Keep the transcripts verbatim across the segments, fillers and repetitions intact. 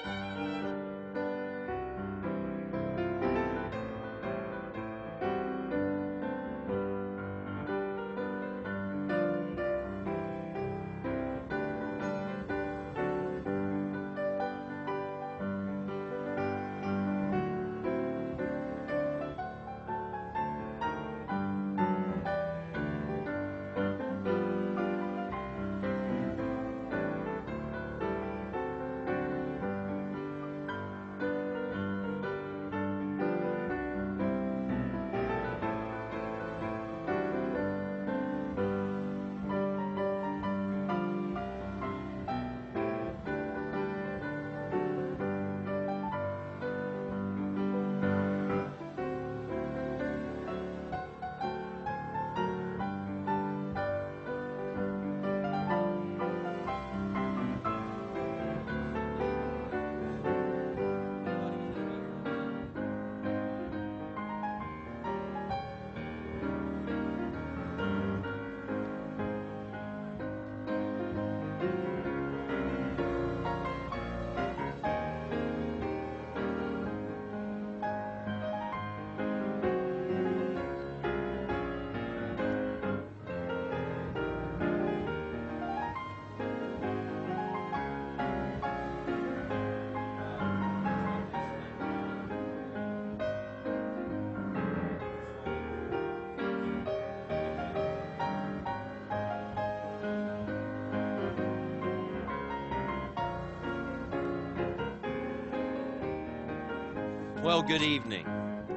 Well, good evening.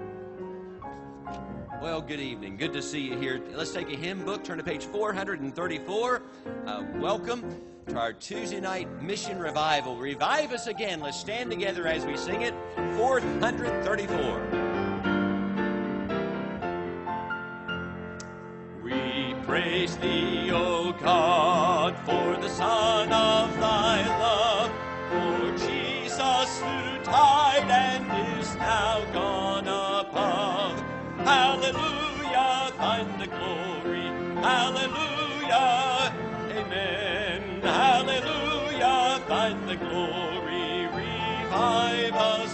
Well, good evening. Good to see you here. Let's take a hymn book, turn to page four thirty-four. Uh, welcome to our Tuesday night mission revival. Revive us again. Let's stand together as we sing it. four thirty-four. We praise thee, O God, for the Son of thy love, for Jesus who died and is now gone above. Hallelujah, thine the glory. Hallelujah, amen. Hallelujah, thine the glory. Revive us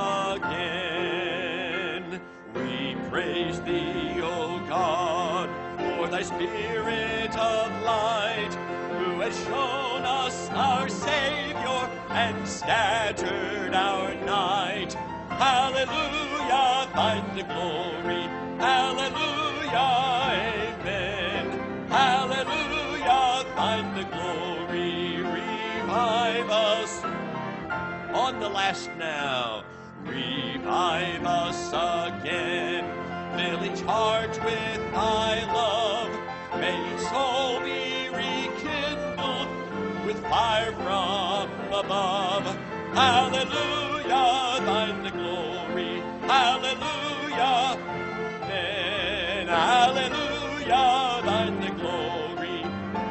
again. We praise thee, O God, for thy Spirit of light, who has shown us our Savior and scattered our night. Hallelujah, thine the glory. Hallelujah, amen. Hallelujah, thine the glory. Revive us on the last now. Revive us again. Fill each heart with thy love. May each soul be rekindled with fire from above. Hallelujah, thine the glory. Hallelujah, amen. Hallelujah, thine the glory.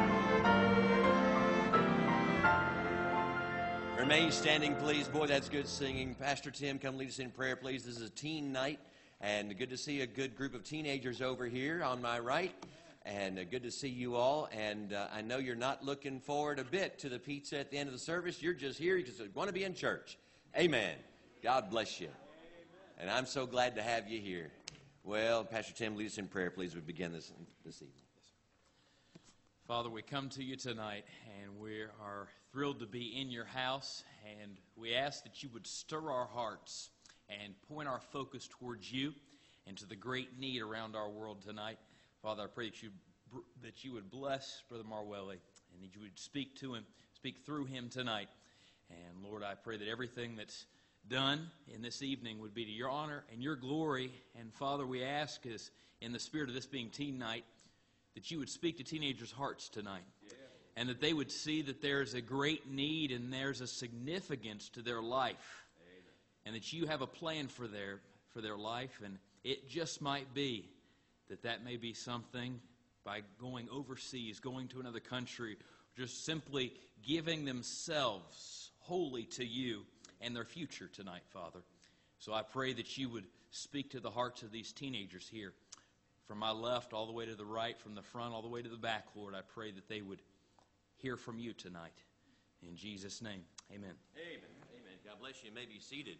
Remain standing, please. Boy, that's good singing. Pastor Tim, come lead us in prayer, please. This is a teen night, and good to see a good group of teenagers over here on my right. And uh, good to see you all. And uh, I know you're not looking forward a bit to the pizza at the end of the service. You're just here. You just want to be in church. Amen. God bless you. And I'm so glad to have you here. Well, Pastor Tim, lead us in prayer, please. We begin this this evening. Father, we come to you tonight, and we are thrilled to be in your house. And we ask that you would stir our hearts and point our focus towards you and to the great need around our world tonight. Father, I pray that you that you would bless Brother Marwelli and that you would speak to him, speak through him tonight. And Lord, I pray that everything that's done in this evening would be to your honor and your glory. And Father, we ask as in the spirit of this being teen night, that you would speak to teenagers' hearts tonight. Yeah. And that they would see that there's a great need and there's a significance to their life. Amen. And that you have a plan for their for their life. And it just might be that that may be something by going overseas, going to another country, just simply giving themselves wholly to you and their future tonight, Father. So I pray that you would speak to the hearts of these teenagers here. From my left all the way to the right, from the front all the way to the back, Lord, I pray that they would hear from you tonight. In Jesus' name, amen. Amen. Amen. God bless you. You may be seated.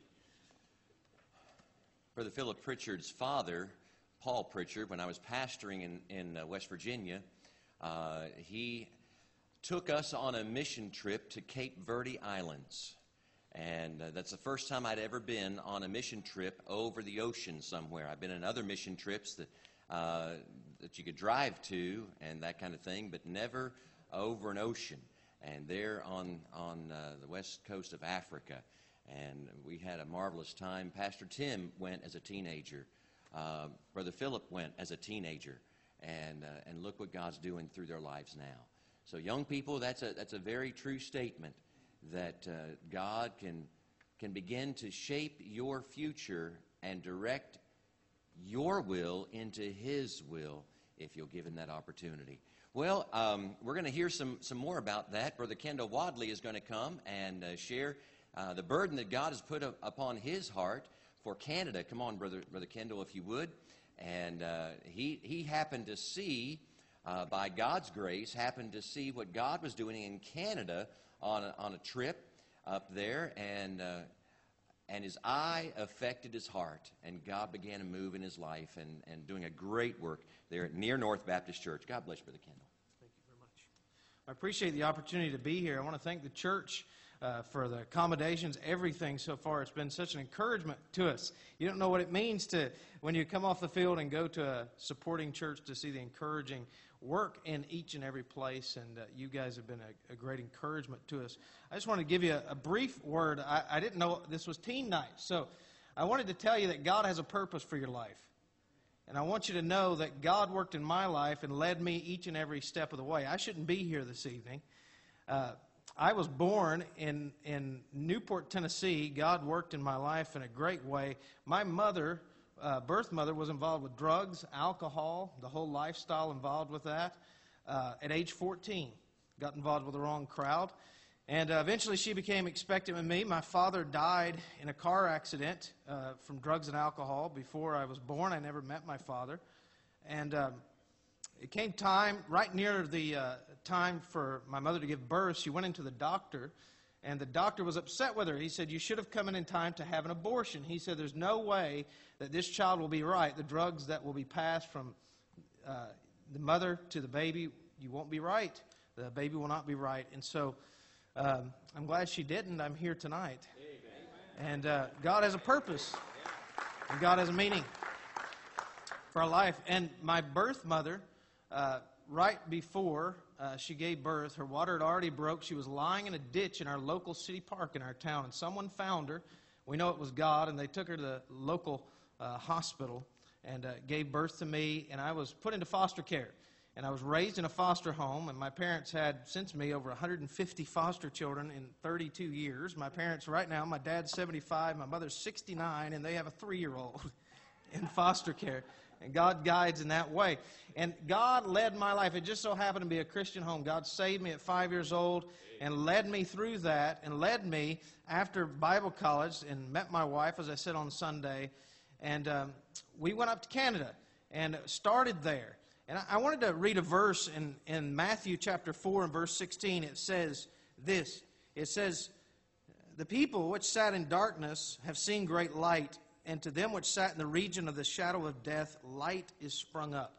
Brother Philip Pritchard's father, Paul Pritchard, when I was pastoring in, in uh, West Virginia, uh, he took us on a mission trip to Cape Verde Islands. And uh, that's the first time I'd ever been on a mission trip over the ocean somewhere. I've been on other mission trips that, uh, that you could drive to and that kind of thing, but never over an ocean. And there on, on uh, the west coast of Africa. And we had a marvelous time. Pastor Tim went as a teenager. Uh, Brother Philip went as a teenager. And, uh, and look what God's doing through their lives now. So young people, that's a, that's a very true statement, that uh, God can, can begin to shape your future and direct your will into His will if you'll give Him that opportunity. Well, um, we're going to hear some, some more about that. Brother Kendall Wadley is going to come and uh, share uh, the burden that God has put up upon his heart for Canada. Come on, Brother, Brother Kendall, if you would. And uh, he, he happened to see, uh, by God's grace, happened to see what God was doing in Canada on a, on a trip up there, and uh, and his eye affected his heart, and God began to move in his life and, and doing a great work there at Near North Baptist Church. God bless you, Brother Kendall. Thank you very much. I appreciate the opportunity to be here. I want to thank the church uh, for the accommodations, everything so far. It's been such an encouragement to us. You don't know what it means to, when you come off the field and go to a supporting church, to see the encouraging work in each and every place, and uh, you guys have been a, a great encouragement to us. I just want to give you a, a brief word. I, I didn't know this was teen night, so I wanted to tell you that God has a purpose for your life. And I want you to know that God worked in my life and led me each and every step of the way. I shouldn't be here this evening. Uh, I was born in, in Newport, Tennessee. God worked in my life in a great way. My mother... Uh, birth mother was involved with drugs, alcohol, the whole lifestyle involved with that. Uh, at age fourteen, got involved with the wrong crowd. And uh, eventually she became expectant with me. My father died in a car accident uh, from drugs and alcohol before I was born. I never met my father. And um, it came time, right near the uh, time for my mother to give birth, she went into the doctor. And the doctor was upset with her. He said, you should have come in in time to have an abortion. He said, there's no way that this child will be right. The drugs that will be passed from uh, the mother to the baby, you won't be right. The baby will not be right. And so um, I'm glad she didn't. I'm here tonight. Amen. And uh, God has a purpose. And God has a meaning for our life. And my birth mother, uh, right before Uh, she gave birth, her water had already broke. She was lying in a ditch in our local city park in our town, and someone found her. We know it was God, and they took her to the local uh, hospital and uh, gave birth to me, and I was put into foster care. And I was raised in a foster home, and my parents had, since me, over one hundred fifty foster children in thirty-two years. My parents right now, my dad's seventy-five, my mother's sixty-nine, and they have a three-year-old in foster care. And God guides in that way. And God led my life. It just so happened to be a Christian home. God saved me at five years old and led me through that and led me after Bible college and met my wife, as I said, on Sunday. And um, we went up to Canada and started there. And I, I wanted to read a verse in, in Matthew chapter four and verse sixteen. It says this. It says, the people which sat in darkness have seen great light, and to them which sat in the region of the shadow of death, light is sprung up.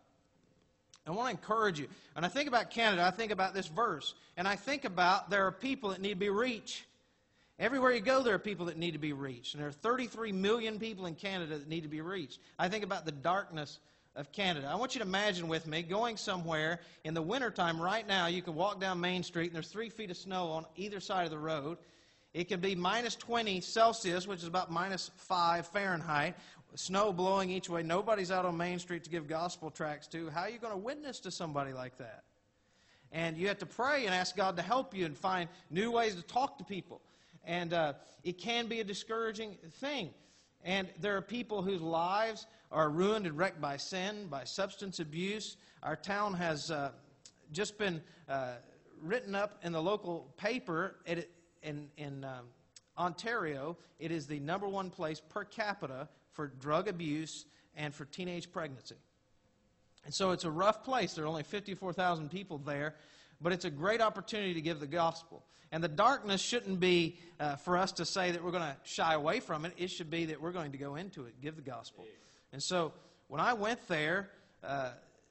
I want to encourage you. And I think about Canada, I think about this verse. And I think about there are people that need to be reached. Everywhere you go, there are people that need to be reached. And there are thirty-three million people in Canada that need to be reached. I think about the darkness of Canada. I want you to imagine with me going somewhere in the wintertime right now. You can walk down Main Street, and there's three feet of snow on either side of the road. It can be minus twenty Celsius, which is about minus five Fahrenheit, snow blowing each way. Nobody's out on Main Street to give gospel tracts to. How are you going to witness to somebody like that? And you have to pray and ask God to help you and find new ways to talk to people. And uh, it can be a discouraging thing. And there are people whose lives are ruined and wrecked by sin, by substance abuse. Our town has uh, just been uh, written up in the local paper. It, in in um, Ontario, it is the number one place per capita for drug abuse and for teenage pregnancy. And so it's a rough place. There are only fifty-four thousand people there. but it's a great opportunity to give the gospel. And the darkness shouldn't be uh, for us to say that we're going to shy away from it. It should be that we're going to go into it, give the gospel. And so when I went there uh,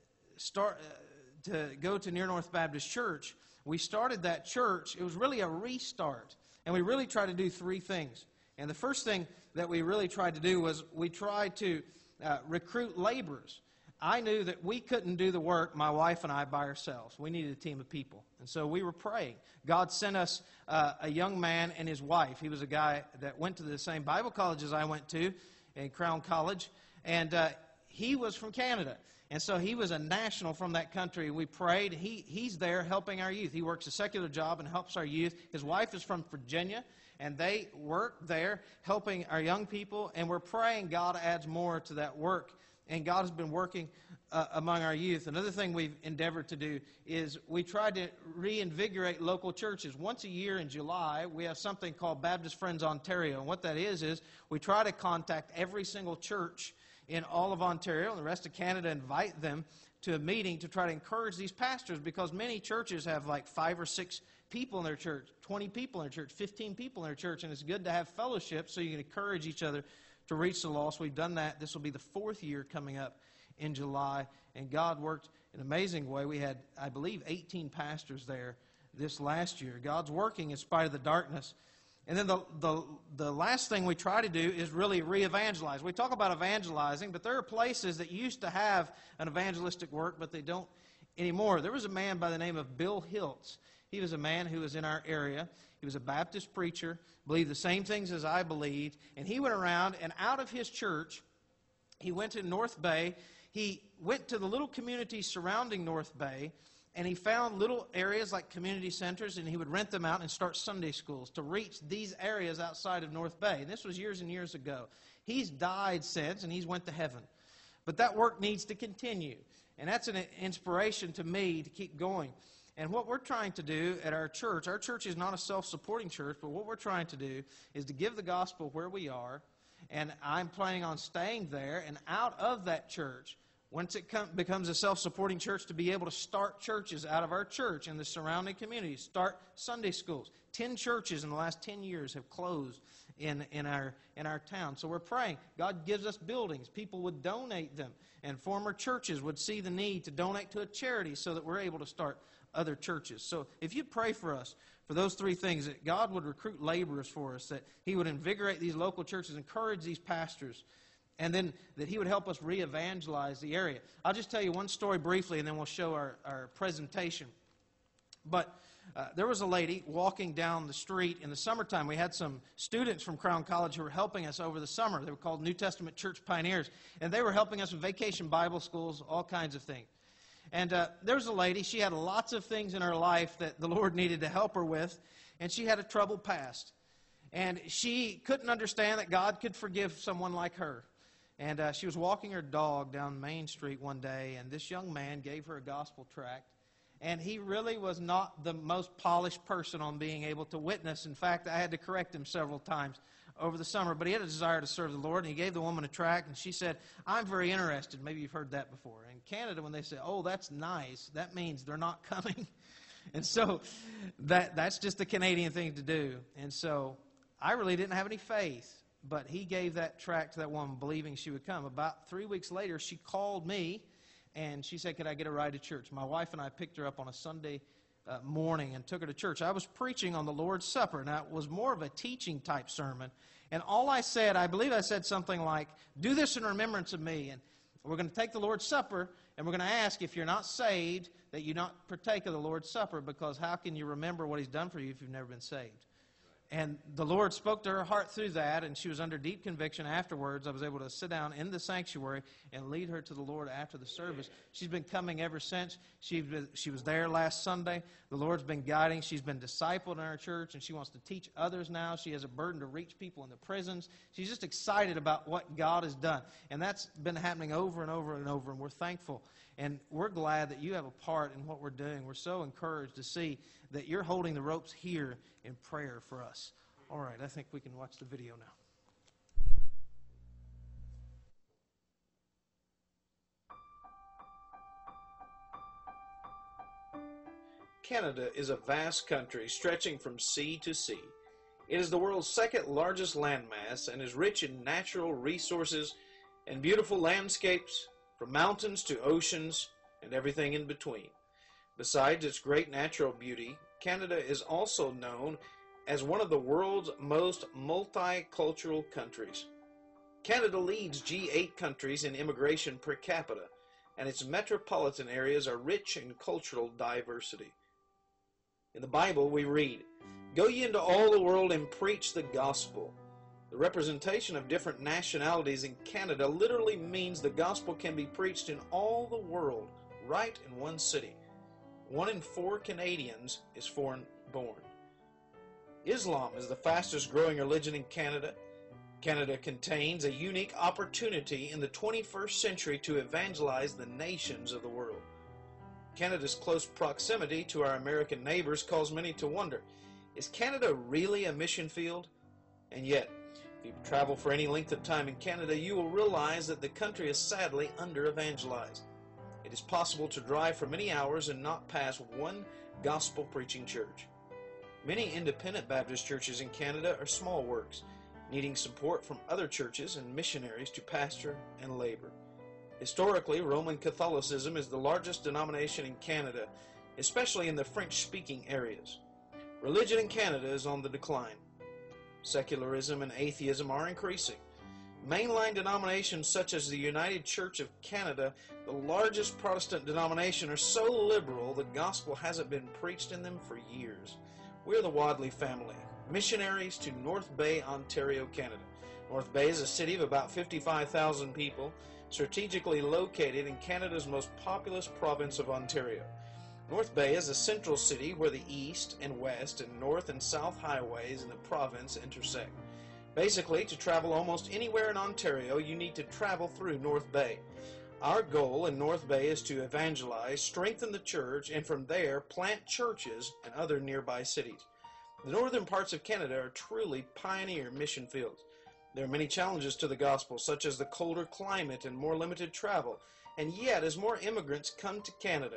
start uh, to go to Near North Baptist Church, we started that church. It was really a restart. And we really tried to do three things. And the first thing that we really tried to do was we tried to uh, recruit laborers. I knew that we couldn't do the work, my wife and I, by ourselves. We needed a team of people. And so we were praying. God sent us uh, a young man and his wife. He was a guy that went to the same Bible college as I went to, in Crown College. And uh, he was from Canada. And so he was a national from that country. We prayed. He, he's there helping our youth. He works a secular job and helps our youth. His wife is from Virginia, and they work there helping our young people. And we're praying God adds more to that work. And God has been working uh, among our youth. Another thing we've endeavored to do is we tried to reinvigorate local churches. Once a year in July, we have something called Baptist Friends Ontario. And what that is, is we try to contact every single church in all of Ontario and the rest of Canada, invite them to a meeting to try to encourage these pastors, because many churches have like five or six people in their church, twenty people in their church, fifteen people in their church, and it's good to have fellowship so you can encourage each other to reach the lost. We've done that. This will be the fourth year coming up in July, and God worked in an amazing way. We had, I believe, eighteen pastors there this last year. God's working in spite of the darkness. And then the, the, the last thing we try to do is really re-evangelize. We talk about evangelizing, but there are places that used to have an evangelistic work, but they don't anymore. There was a man by the name of Bill Hiltz. He was a man who was in our area. He was a Baptist preacher, believed the same things as I believed, and he went around, and out of his church, he went to North Bay. He went to the little communities surrounding North Bay, and he found little areas like community centers, and he would rent them out and start Sunday schools to reach these areas outside of North Bay. And this was years and years ago. He's died since, and he's went to heaven. But that work needs to continue, and that's an inspiration to me to keep going. And what we're trying to do at our church, our church is not a self-supporting church, but what we're trying to do is to give the gospel where we are, and I'm planning on staying there, and out of that church, once it come, becomes a self-supporting church, to be able to start churches out of our church in the surrounding communities, start Sunday schools. Ten churches in the last ten years have closed in, in, our, in our town. So we're praying. God gives us buildings. People would donate them, and former churches would see the need to donate to a charity so that we're able to start other churches. So if you'd pray for us for those three things, that God would recruit laborers for us, that He would invigorate these local churches, encourage these pastors, and then that He would help us re-evangelize the area. I'll just tell you one story briefly, and then we'll show our, our presentation. But uh, there was a lady walking down the street in the summertime. We had some students from Crown College who were helping us over the summer. They were called New Testament Church Pioneers, and they were helping us with vacation Bible schools, all kinds of things. And uh, there was a lady. She had lots of things in her life that the Lord needed to help her with, and she had a troubled past. And she couldn't understand that God could forgive someone like her. And uh, she was walking her dog down Main Street one day, and this young man gave her a gospel tract. And he really was not the most polished person on being able to witness. In fact, I had to correct him several times over the summer. But he had a desire to serve the Lord, and he gave the woman a tract, and she said, "I'm very interested." Maybe you've heard that before. In Canada, when they say, "Oh, that's nice," that means they're not coming. And so that that's just the Canadian thing to do. And so I really didn't have any faith. But he gave that tract to that woman, believing she would come. About three weeks later, she called me, and she said, "Could I get a ride to church?" My wife and I picked her up on a Sunday uh, morning and took her to church. I was preaching on the Lord's Supper. Now, it was more of a teaching-type sermon. And all I said, I believe I said something like, "Do this in remembrance of me." And we're going to take the Lord's Supper, and we're going to ask, if you're not saved, that you not partake of the Lord's Supper, because how can you remember what He's done for you if you've never been saved? And the Lord spoke to her heart through that, and she was under deep conviction afterwards. I was able to sit down in the sanctuary and lead her to the Lord after the service. She's been coming ever since. She, she was there last Sunday. The Lord's been guiding. She's been discipled in our church, and she wants to teach others now. She has a burden to reach people in the prisons. She's just excited about what God has done. And that's been happening over and over and over, and we're thankful. And we're glad that you have a part in what we're doing. We're so encouraged to see that you're holding the ropes here in prayer for us. All right, I think we can watch the video now. Canada is a vast country stretching from sea to sea. It is the world's second largest landmass and is rich in natural resources and beautiful landscapes, from mountains to oceans and everything in between. Besides its great natural beauty, Canada is also known as one of the world's most multicultural countries. Canada leads G eight countries in immigration per capita, and its metropolitan areas are rich in cultural diversity. In the Bible we read, "Go ye into all the world and preach the gospel." The representation of different nationalities in Canada literally means the gospel can be preached in all the world, right in one city. One in four Canadians is foreign born. Islam is the fastest growing religion in Canada. Canada contains a unique opportunity in the twenty-first century to evangelize the nations of the world. Canada's close proximity to our American neighbors caused many to wonder, is Canada really a mission field? And yet, if you travel for any length of time in Canada, you will realize that the country is sadly under-evangelized. It is possible to drive for many hours and not pass one gospel-preaching church. Many independent Baptist churches in Canada are small works, needing support from other churches and missionaries to pastor and labor. Historically, Roman Catholicism is the largest denomination in Canada, especially in the French-speaking areas. Religion in Canada is on the decline. Secularism and atheism are increasing. Mainline denominations such as the United Church of Canada, the largest Protestant denomination, are so liberal the gospel hasn't been preached in them for years. We're the Wadley family, missionaries to North Bay, Ontario, Canada. North Bay is a city of about fifty-five thousand people, strategically located in Canada's most populous province of Ontario. North Bay is a central city where the east and west and north and south highways in the province intersect. Basically, to travel almost anywhere in Ontario, you need to travel through North Bay. Our goal in North Bay is to evangelize, strengthen the church, and from there plant churches in other nearby cities. The northern parts of Canada are truly pioneer mission fields. There are many challenges to the gospel, such as the colder climate and more limited travel. And yet, as more immigrants come to Canada,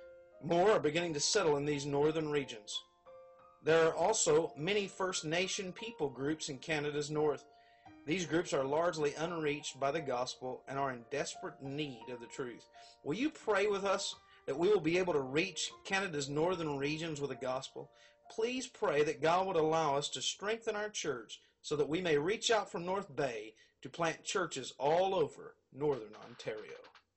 more are beginning to settle in these northern regions. There are also many First Nation people groups in Canada's north. These groups are largely unreached by the gospel and are in desperate need of the truth. Will you pray with us that we will be able to reach Canada's northern regions with the gospel? Please pray that God would allow us to strengthen our church so that we may reach out from North Bay to plant churches all over northern Ontario.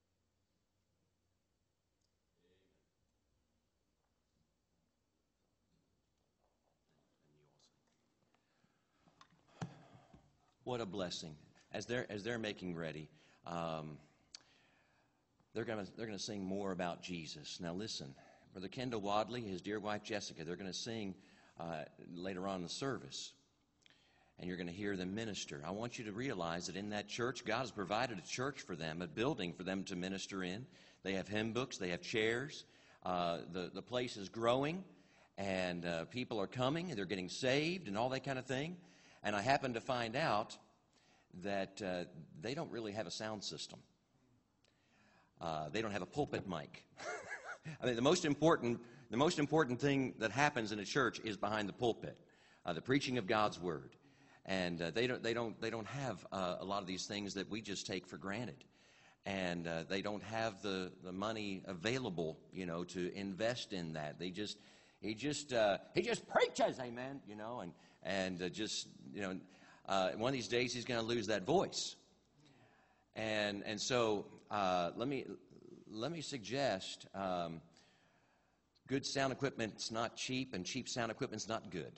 What a blessing. As they're, as they're making ready, um, they're going to they're gonna sing more about Jesus. Now listen, Brother Kendall Wadley, his dear wife Jessica, they're going to sing uh, later on in the service. And you're going to hear them minister. I want you to realize that in that church, God has provided a church for them, a building for them to minister in. They have hymn books, they have chairs. Uh, the, the place is growing, and uh, people are coming, and they're getting saved, and all that kind of thing. And I happen to find out that uh, they don't really have a sound system. Uh, they don't have a pulpit mic. I mean, the most important, the most important thing that happens in a church is behind the pulpit, uh, the preaching of God's word. And uh, they don't, they don't, they don't have uh, a lot of these things that we just take for granted. And uh, they don't have the, the money available, you know, to invest in that. They just, he just, uh, he just preaches, amen, you know, and and uh, just, you know, uh, one of these days he's going to lose that voice. And and so uh, let me let me suggest, um, good sound equipment's not cheap, and cheap sound equipment's not good.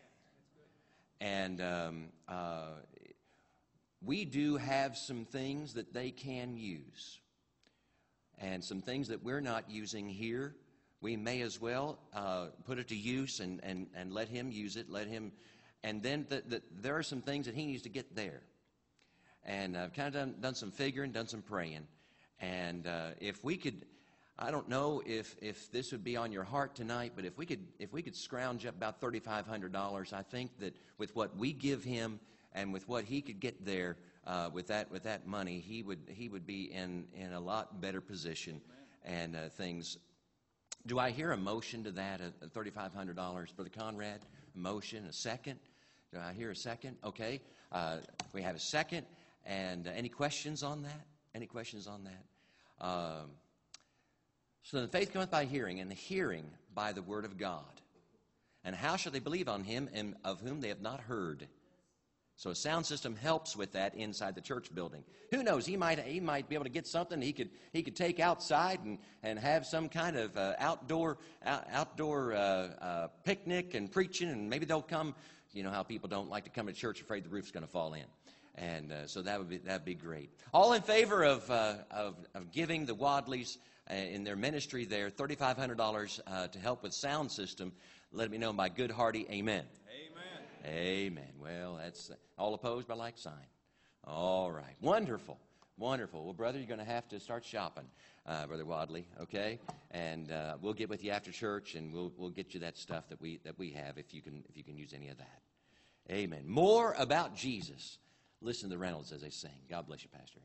And um, uh, we do have some things that they can use, and some things that we're not using here. We may as well uh, put it to use and, and, and let him use it, let him, and then the, the, there are some things that he needs to get there. And I've kind of done, done some figuring, done some praying. And uh, if we could, I don't know if, if this would be on your heart tonight, but if we could if we could scrounge up about thirty-five hundred dollars, I think that with what we give him and with what he could get there uh, with that with that money, he would he would be in, in a lot better position. And uh, things Do I hear a motion to that, uh, thirty-five hundred dollars? Brother Conrad, a motion, a second? Do I hear a second? Okay. Uh, we have a second. And uh, any questions on that? Any questions on that? Um, so the faith cometh by hearing, and the hearing by the word of God. And how shall they believe on him and of whom they have not heard? So a sound system helps with that inside the church building. Who knows? He might he might be able to get something he could he could take outside and, and have some kind of uh, outdoor out, outdoor uh, uh, picnic and preaching, and maybe they'll come. You know how people don't like to come to church afraid the roof's going to fall in. And uh, so that would be that'd be great. All in favor of uh, of, of giving the Wadleys uh, in their ministry there thirty-five hundred dollars uh, to help with sound system. Let me know by good hearty amen. Amen. Amen. Well, that's uh, all opposed by like sign. All right. Wonderful. Wonderful. Well, brother, you're going to have to start shopping, uh, Brother Wadley. Okay, and uh, we'll get with you after church, and we'll we'll get you that stuff that we that we have if you can if you can use any of that. Amen. More about Jesus. Listen to the Reynolds as they sing. God bless you, Pastor.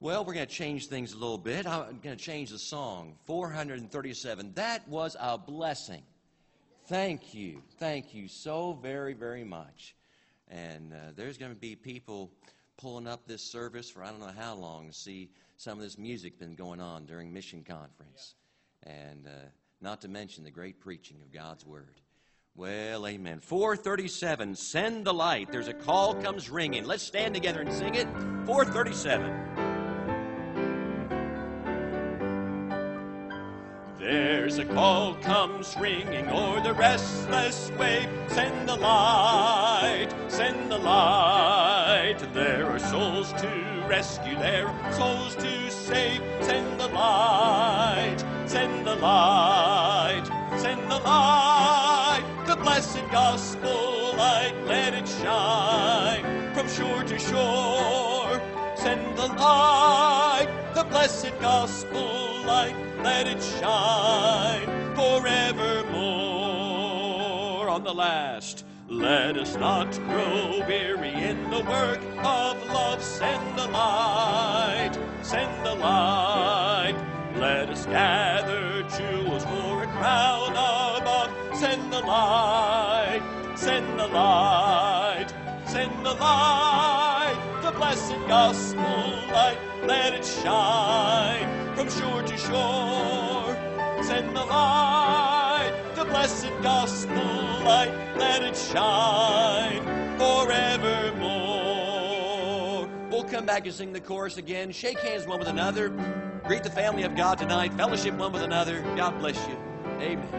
Well, we're going to change things a little bit. I'm going to change the song. four hundred thirty-seven. That was a blessing. Thank you. Thank you so very, very much. And uh, there's going to be people pulling up this service for I don't know how long to see some of this music been going on during Mission Conference. And uh, not to mention the great preaching of God's Word. Well, amen. four thirty-seven, Send the Light. There's a call comes ringing. Let's stand together and sing it. four thirty-seven. There's a call comes ringing o'er the restless wave. Send the light, send the light. There are souls to rescue, there are souls to save. Send the light, send the light, send the light. The blessed gospel light, let it shine from shore to shore. Send the light, the blessed gospel light, let it shine forevermore. On the last, let us not grow weary in the work of love. Send the light, send the light. Let us gather jewels for a crown above. Send the light, send the light, send the light. The blessed gospel light, let it shine from shore to shore. Send the light, the blessed gospel light, let it shine forevermore. We'll come back and sing the chorus again. Shake hands one with another. Greet the family of God tonight. Fellowship one with another. God bless you. Amen.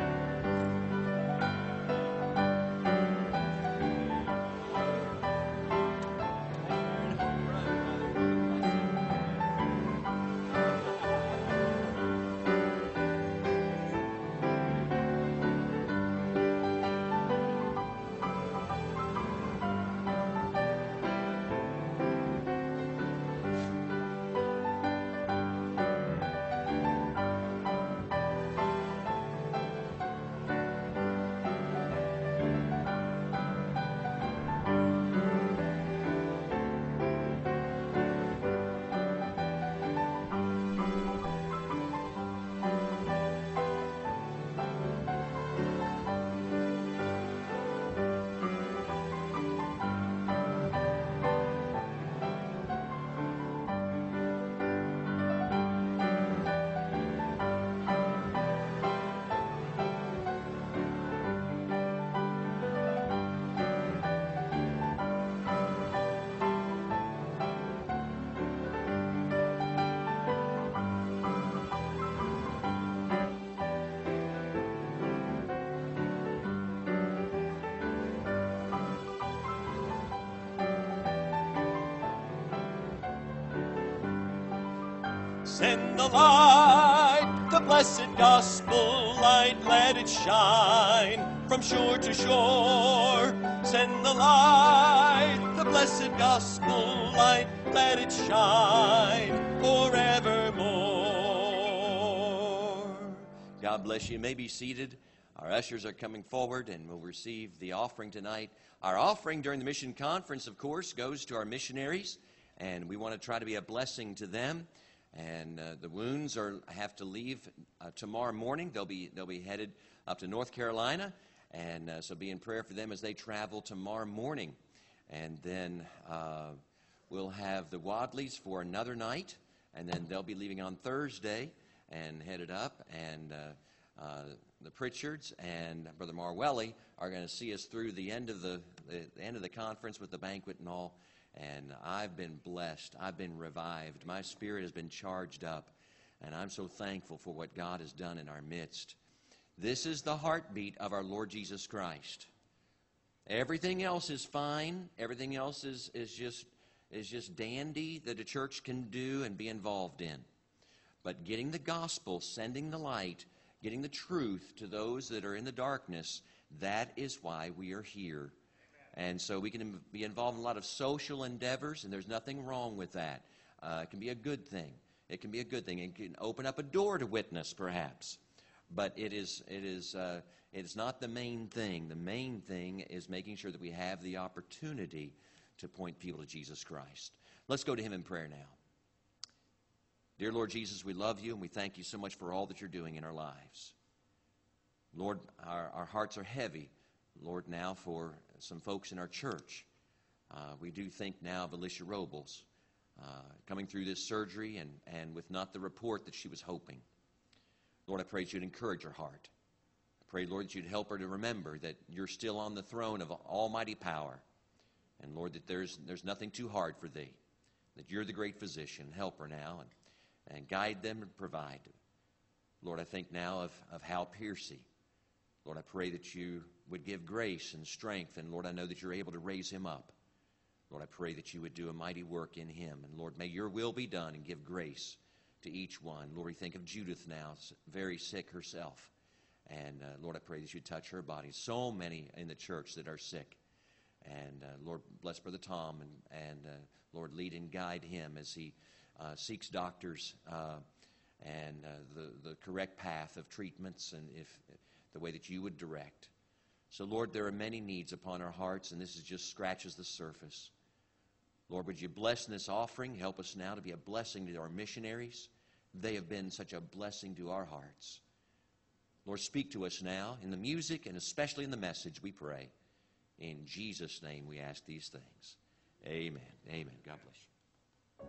Send the light, the blessed gospel light, let it shine from shore to shore. Send the light, the blessed gospel light, let it shine forevermore. God bless you. You may be seated. Our ushers are coming forward and will receive the offering tonight. Our offering during the mission conference, of course, goes to our missionaries, and we want to try to be a blessing to them. And uh, the wounds are have to leave uh, tomorrow morning. They'll be they'll be headed up to North Carolina, and uh, so be in prayer for them as they travel tomorrow morning. And then uh, we'll have the Wadleys for another night, and then they'll be leaving on Thursday and headed up. And uh, uh, the Pritchards and Brother Marwelly are going to see us through the end of the, the, the end of the conference with the banquet and all. And I've been blessed. I've been revived. My spirit has been charged up. And I'm so thankful for what God has done in our midst. This is the heartbeat of our Lord Jesus Christ. Everything else is fine. Everything else is, is, just, is just dandy that a church can do and be involved in. But getting the gospel, sending the light, getting the truth to those that are in the darkness, that is why we are here. And so we can be involved in a lot of social endeavors, and there's nothing wrong with that. Uh, it can be a good thing. It can be a good thing. It can open up a door to witness, perhaps. But it is, it is, uh, it is not the main thing. The main thing is making sure that we have the opportunity to point people to Jesus Christ. Let's go to Him in prayer now. Dear Lord Jesus, we love you and we thank you so much for all that you're doing in our lives. Lord, our, our hearts are heavy, Lord, now for some folks in our church. Uh, we do think now of Alicia Robles uh, coming through this surgery and, and with not the report that she was hoping. Lord, I pray that you'd encourage her heart. I pray, Lord, that you'd help her to remember that you're still on the throne of almighty power. And, Lord, that there's, there's nothing too hard for thee, that you're the great physician. Help her now and, and guide them and provide. Lord, I think now of, of Hal Piercy. Lord, I pray that you would give grace and strength. And, Lord, I know that you're able to raise him up. Lord, I pray that you would do a mighty work in him. And, Lord, may your will be done and give grace to each one. Lord, we think of Judith now, very sick herself. And, uh, Lord, I pray that you touch her body. So many in the church that are sick. And, uh, Lord, bless Brother Tom. And, and uh, Lord, lead and guide him as he uh, seeks doctors uh, and uh, the, the correct path of treatments and if the way that you would direct. So, Lord, there are many needs upon our hearts, and this is just scratches the surface. Lord, would you bless in this offering? Help us now to be a blessing to our missionaries. They have been such a blessing to our hearts. Lord, speak to us now in the music and especially in the message, we pray. In Jesus' name we ask these things. Amen. Amen. God bless you.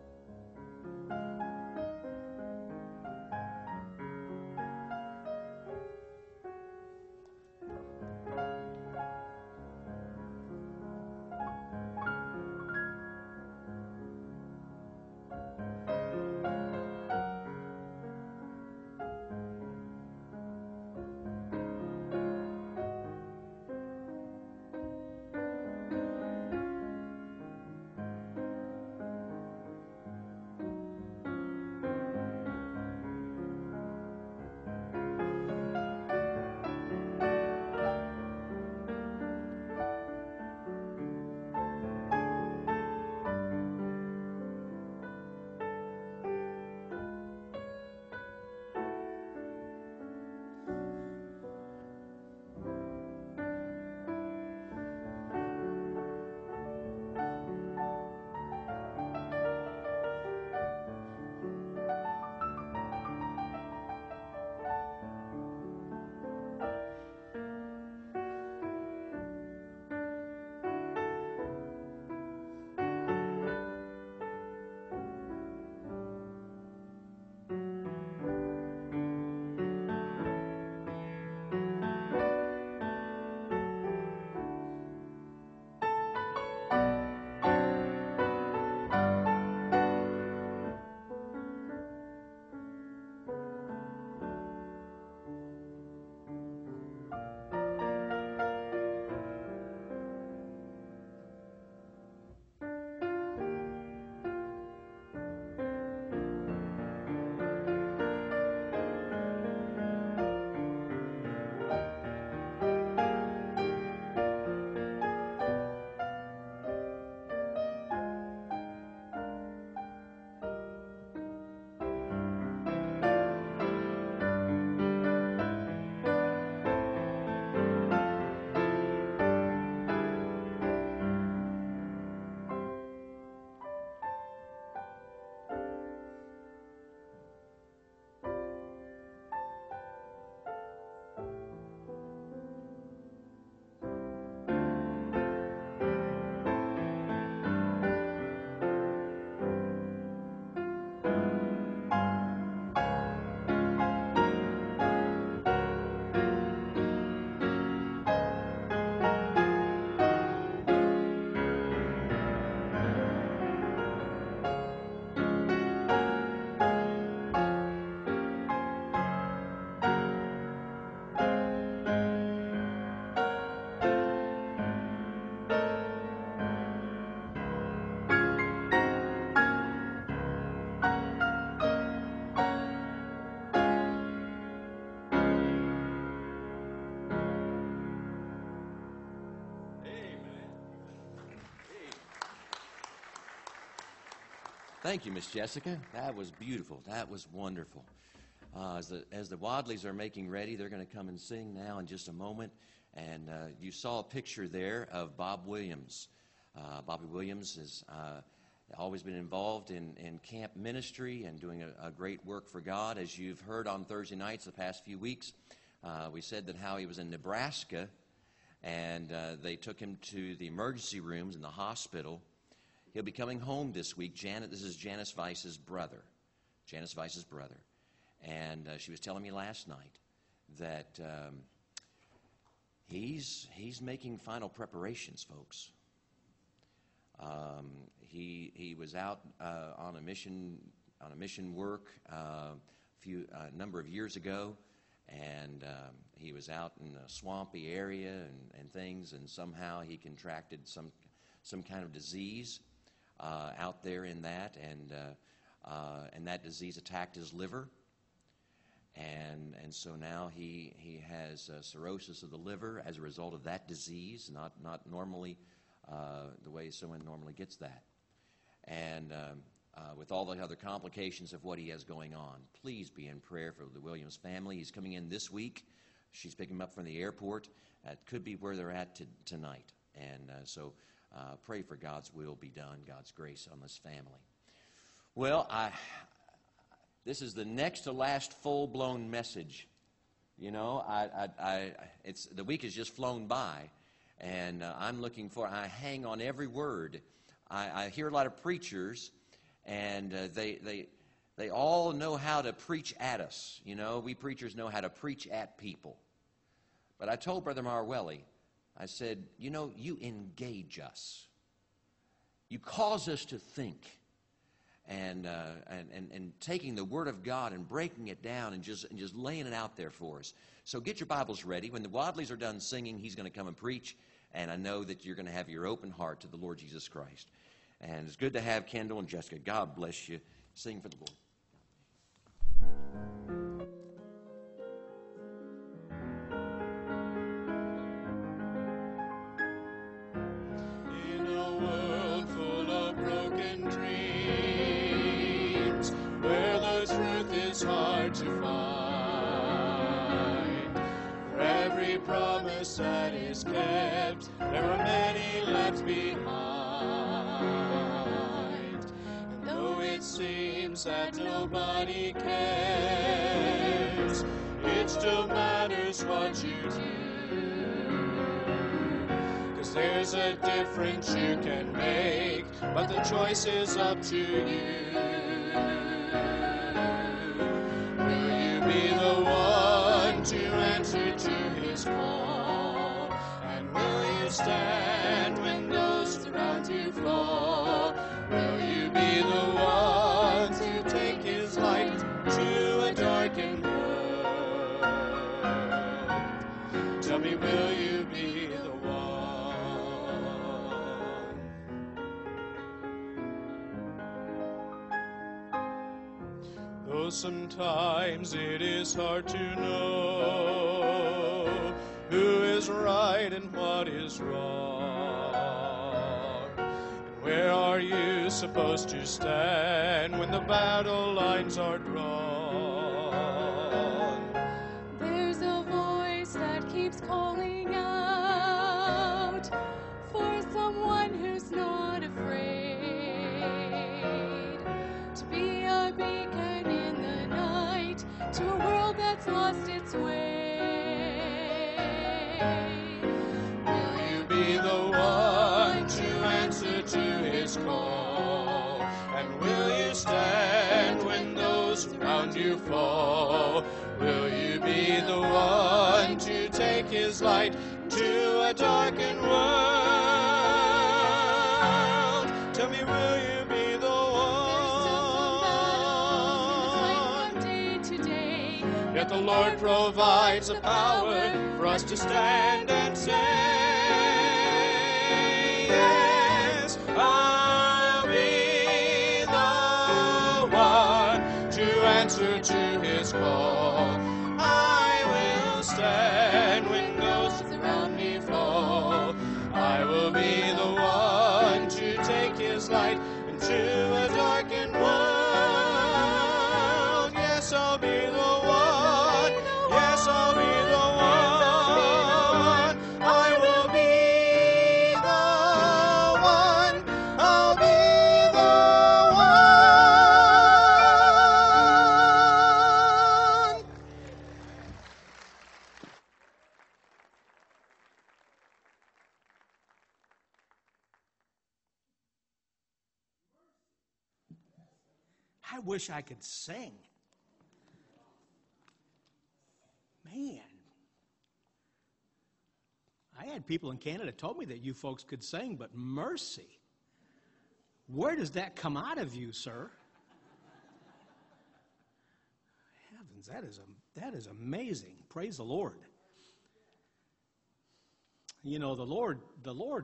Thank you, Miss Jessica. That was beautiful. That was wonderful. Uh, as the as the Wadleys are making ready, they're going to come and sing now in just a moment. And uh, you saw a picture there of Bob Williams. Uh, Bobby Williams is uh, always been involved in, in camp ministry and doing a, a great work for God. As you've heard on Thursday nights the past few weeks, uh, we said that Howie was in Nebraska, and uh, they took him to the emergency rooms in the hospital. He'll be coming home this week. Janet, this is Janice Weiss's brother. Janice Weiss's brother. And uh, she was telling me last night that um, he's he's making final preparations, folks. Um, he he was out uh, on a mission on a mission work uh, a few a number of years ago, and um, he was out in a swampy area and, and things, and somehow he contracted some some kind of disease uh, out there in that, and uh, uh, and that disease attacked his liver. And and so now he he has uh, cirrhosis of the liver as a result of that disease, not not normally uh, the way someone normally gets that. And um, uh, with all the other complications of what he has going on, please be in prayer for the Williams family. He's coming in this week. She's picking him up from the airport. That could be where they're at to, tonight. And uh, so uh, pray for God's will be done, God's grace on this family. Well, I... This is the next to last full-blown message. You know, I, I, I, it's the week has just flown by, and uh, I'm looking for. I hang on every word. I, I hear a lot of preachers, and uh, they, they, they all know how to preach at us. You know, we preachers know how to preach at people. But I told Brother Marwelli, I said, you know, you engage us. You cause us to think. And, uh, and, and, and taking the Word of God and breaking it down and just, and just laying it out there for us. So get your Bibles ready. When the Wadleys are done singing, he's going to come and preach. And I know that you're going to have your open heart to the Lord Jesus Christ. And it's good to have Kendall and Jessica. God bless you. Sing for the Lord. Hard to find. For every promise that is kept, there are many left behind. And though it seems that nobody cares, it still matters what you do. 'Cause there's a difference you can make, but the choice is up to you. Be the one to answer to his call, and will you stand when those around you fall? Will you be the one to take his light to a darkened world? Tell me, will you be the one? Though sometimes it is hard to know who is right and what is wrong. And where are you supposed to stand when the battle lines are drawn? There's a voice that keeps calling out for someone who's not afraid to be a beacon in the night to a world that's lost its way. Will you be the one to answer to his call? And will you stand when those around you fall? Will you be the one to take his light to a darkened world? Tell me, will you be the Yet the Lord provides the power for us to stand and say, yes, I'll be the one to answer to his call. I will stand when those around me fall. I will be the one to take his light into a darkened world. Yes, I'll be the one. Yes, I'll be the one. I will be the one. I'll be the I wish I could sing. Man. I had people in Canada told me that you folks could sing, but mercy. Where does that come out of you, sir? Heavens, that is, a, that is amazing. Praise the Lord. You know, the Lord, the Lord,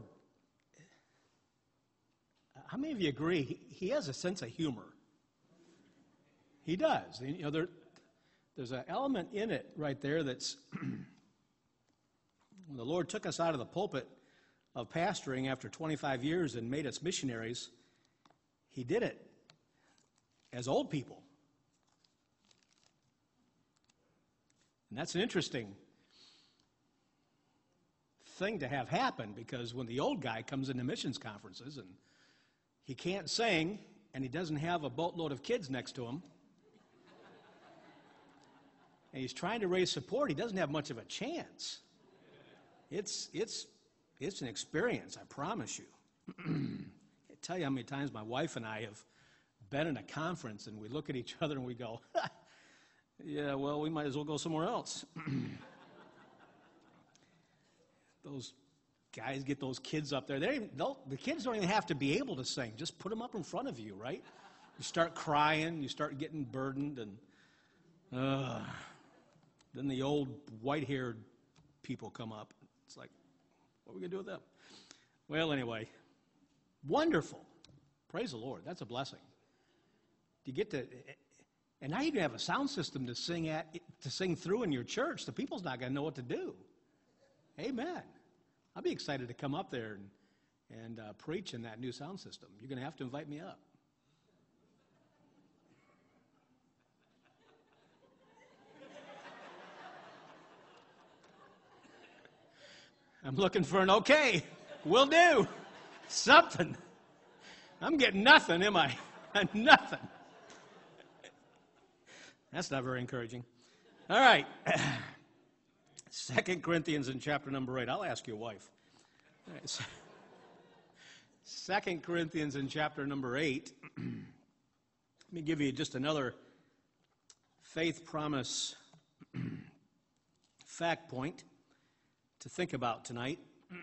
how many of you agree? He, he has a sense of humor. He does. You know, there, there's an element in it right there that's, when the Lord took us out of the pulpit of pastoring after twenty-five years and made us missionaries, He did it as old people. And that's an interesting thing to have happen, because when the old guy comes into missions conferences and he can't sing and he doesn't have a boatload of kids next to him, and he's trying to raise support, he doesn't have much of a chance. It's, it's, it's an experience, I promise you. I tell you how many times my wife and I have been in a conference and we look at each other and we go, yeah, well, we might as well go somewhere else. Those guys get those kids up there. They the kids don't even have to be able to sing. Just put them up in front of you, right? You start crying, you start getting burdened, and uh, then the old white-haired people come up. It's like, what are we going to do with them? Well, anyway, wonderful. Praise the Lord. That's a blessing. You get to, and now you can have a sound system to sing at, to sing through in your church. The people's not going to know what to do. Amen. I'll be excited to come up there and, and uh, preach in that new sound system. You're going to have to invite me up. I'm looking for an okay. Will do. Something. I'm getting nothing, am I? Nothing. That's not very encouraging. All right. Second Corinthians in chapter number eight. I'll ask your wife. All right. Second Corinthians in chapter number eight. Let me give you just another faith promise fact point to think about tonight.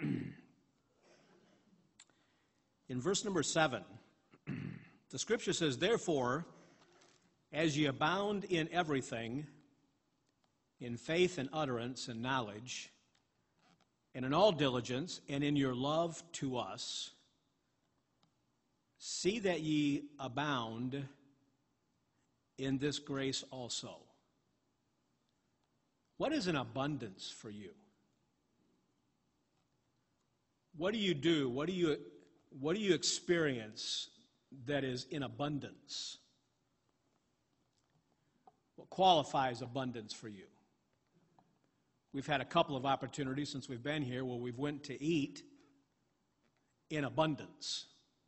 In verse number seven, the scripture says, therefore, as ye abound in everything, in faith and utterance and knowledge, and in all diligence, and in your love to us, see that ye abound in this grace also. What is an abundance for you? What do you do? What do you, what do you experience that is in abundance? What qualifies abundance for you? We've had a couple of opportunities since we've been here where we've went to eat in abundance.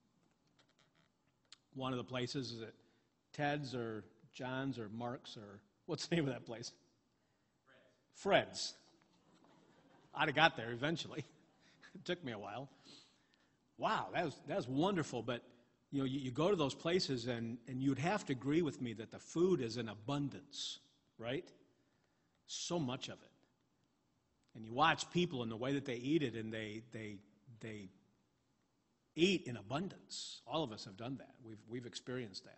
One of the places is at Ted's or John's or Mark's, or what's the name of that place? Fred's. Fred's. I'd have got there eventually. It took me a while. Wow, that was, that was wonderful. But, you know, you, you go to those places and, and you'd have to agree with me that the food is in abundance, right? So much of it. And you watch people in the way that they eat it, and they they they eat in abundance. All of us have done that. We've we've experienced that.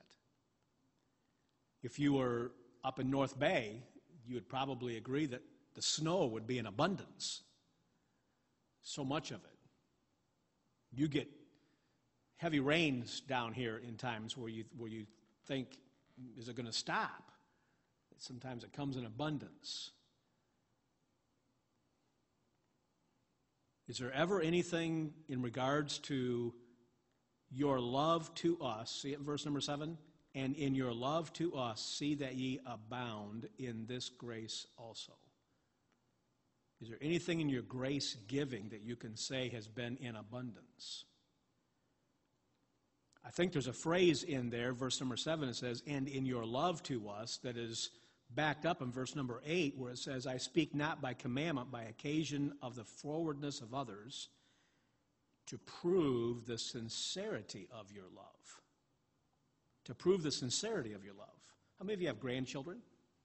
If you were up in North Bay, you would probably agree that the snow would be in abundance. So much of it. You get heavy rains down here in times where you where you think, is it going to stop? Sometimes it comes in abundance. Is there ever anything in regards to your love to us? See it in verse number seven? And in your love to us, see that ye abound in this grace also. Is there anything in your grace giving that you can say has been in abundance? I think there's a phrase in there, verse number seven, it says, and in your love to us, that is backed up in verse number eight, where it says, I speak not by commandment, by occasion of the forwardness of others, to prove the sincerity of your love. to prove the sincerity of your love. How many of you have grandchildren?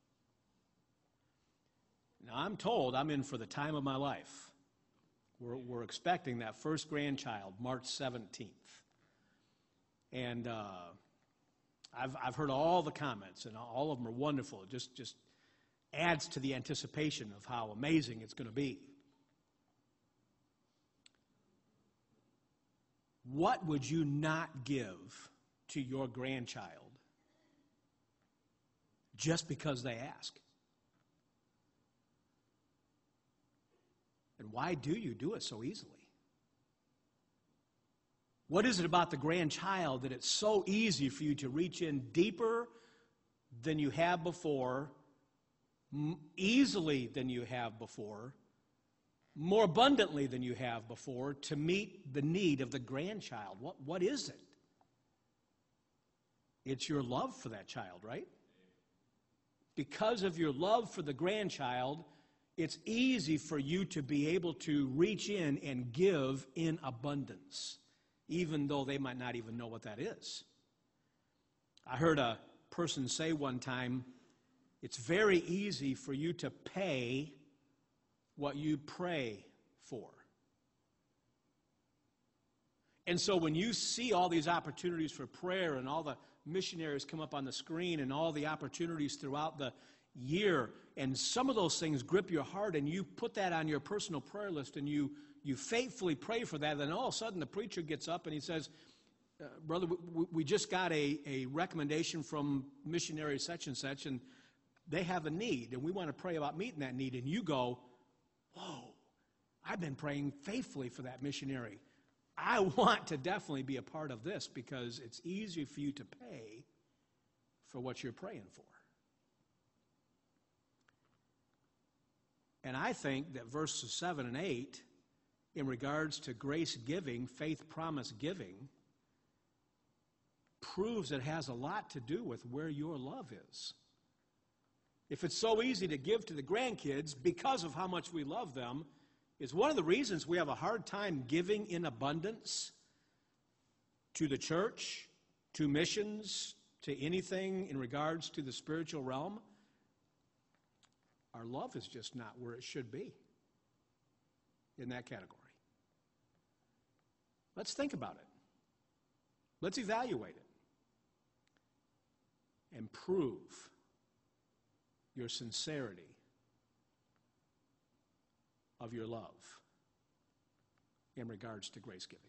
Now, I'm told I'm in for the time of my life. We're, we're expecting that first grandchild March seventeenth. And uh, I've, I've heard all the comments, and all of them are wonderful. It just, just adds to the anticipation of how amazing it's going to be. What would you not give to your grandchild just because they ask? And why do you do it so easily? What is it about the grandchild that it's so easy for you to reach in deeper than you have before, m- easily than you have before, more abundantly than you have before, to meet the need of the grandchild? What, what is it? It's your love for that child, right? Because of your love for the grandchild, it's easy for you to be able to reach in and give in abundance, even though they might not even know what that is. I heard a person say one time, it's very easy for you to pay what you pray for. And so when you see all these opportunities for prayer and all the missionaries come up on the screen and all the opportunities throughout the year, and some of those things grip your heart, and you put that on your personal prayer list, and you, you faithfully pray for that, then all of a sudden the preacher gets up and he says, uh, brother, we, we just got a, a recommendation from missionary such and such, and they have a need, and we want to pray about meeting that need. And you go, whoa, I've been praying faithfully for that missionary. I want to definitely be a part of this, because it's easier for you to pay for what you're praying for. And I think that verses seven and eight, in regards to grace giving, faith promise giving, proves it has a lot to do with where your love is. If it's so easy to give to the grandkids because of how much we love them, is one of the reasons we have a hard time giving in abundance to the church, to missions, to anything in regards to the spiritual realm. Our love is just not where it should be in that category. Let's think about it. Let's evaluate it. And prove your sincerity of your love in regards to grace giving.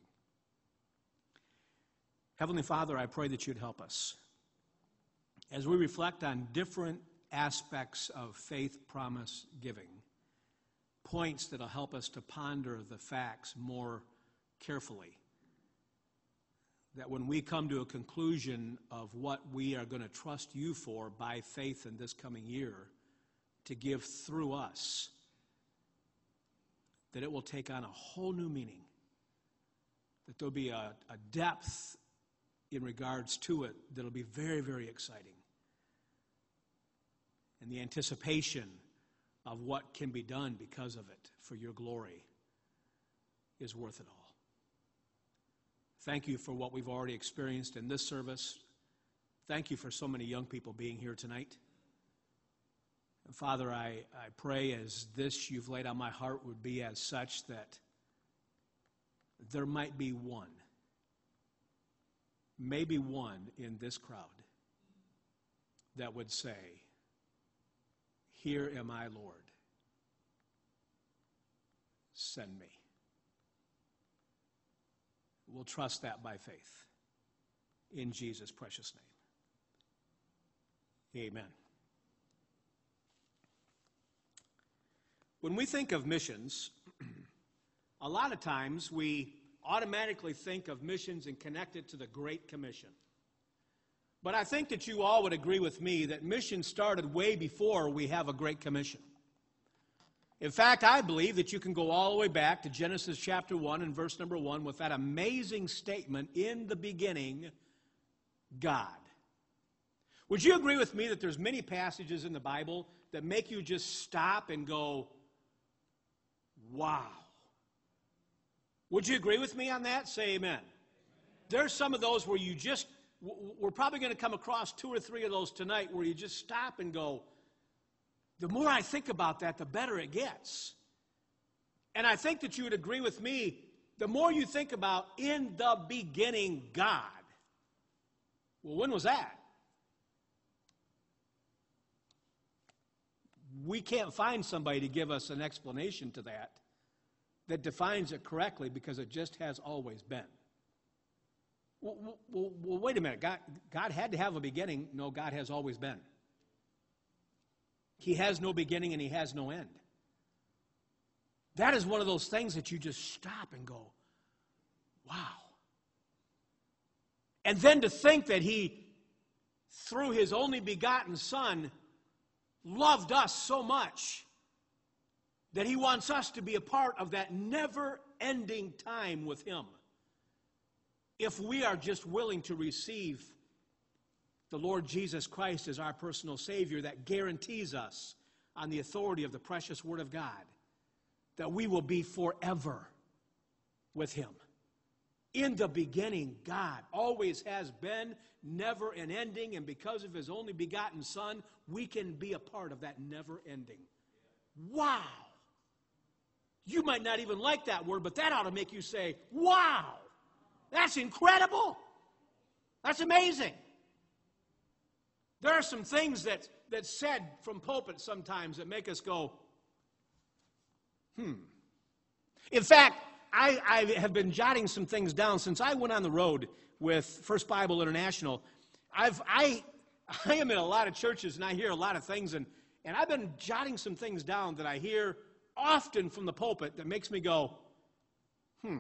Heavenly Father, I pray that you'd help us as we reflect on different aspects of faith promise giving, points that will help us to ponder the facts more carefully, that when we come to a conclusion of what we are going to trust you for by faith in this coming year to give through us, that it will take on a whole new meaning, that there'll be a, a depth in regards to it that'll be very, very exciting. And the anticipation of what can be done because of it for your glory is worth it all. Thank you for what we've already experienced in this service. Thank you for so many young people being here tonight. And Father, I, I pray as this you've laid on my heart would be as such that there might be one, maybe one in this crowd that would say, "Here am I, Lord. Send me." We'll trust that by faith. In Jesus' precious name. Amen. When we think of missions, a lot of times we automatically think of missions and connect it to the Great Commission. But I think that you all would agree with me that mission started way before we have a Great Commission. In fact, I believe that you can go all the way back to Genesis chapter one and verse number one with that amazing statement, "In the beginning, God." Would you agree with me that there's many passages in the Bible that make you just stop and go, wow? Would you agree with me on that? Say amen. There's some of those where you just w- we're probably going to come across two or three of those tonight where you just stop and go, the more I think about that, the better it gets. And I think that you would agree with me, the more you think about in the beginning God. Well, when was that? We can't find somebody to give us an explanation to that that defines it correctly because it just has always been. Well, well, well wait a minute. God, God had to have a beginning. No, God has always been. He has no beginning and he has no end. That is one of those things that you just stop and go, wow. And then to think that he, through his only begotten Son, loved us so much that he wants us to be a part of that never-ending time with him. If we are just willing to receive the Lord Jesus Christ as our personal Savior, that guarantees us on the authority of the precious Word of God that we will be forever with him. In the beginning, God always has been, never an ending, and because of his only begotten Son, we can be a part of that never ending. Wow! You might not even like that word, but that ought to make you say, wow! That's incredible! That's amazing! There are some things that, that's said from pulpit sometimes that make us go, hmm. In fact, I, I have been jotting some things down since I went on the road with First Bible International. I've, I, I am in a lot of churches and I hear a lot of things, and, and I've been jotting some things down that I hear often from the pulpit that makes me go, hmm.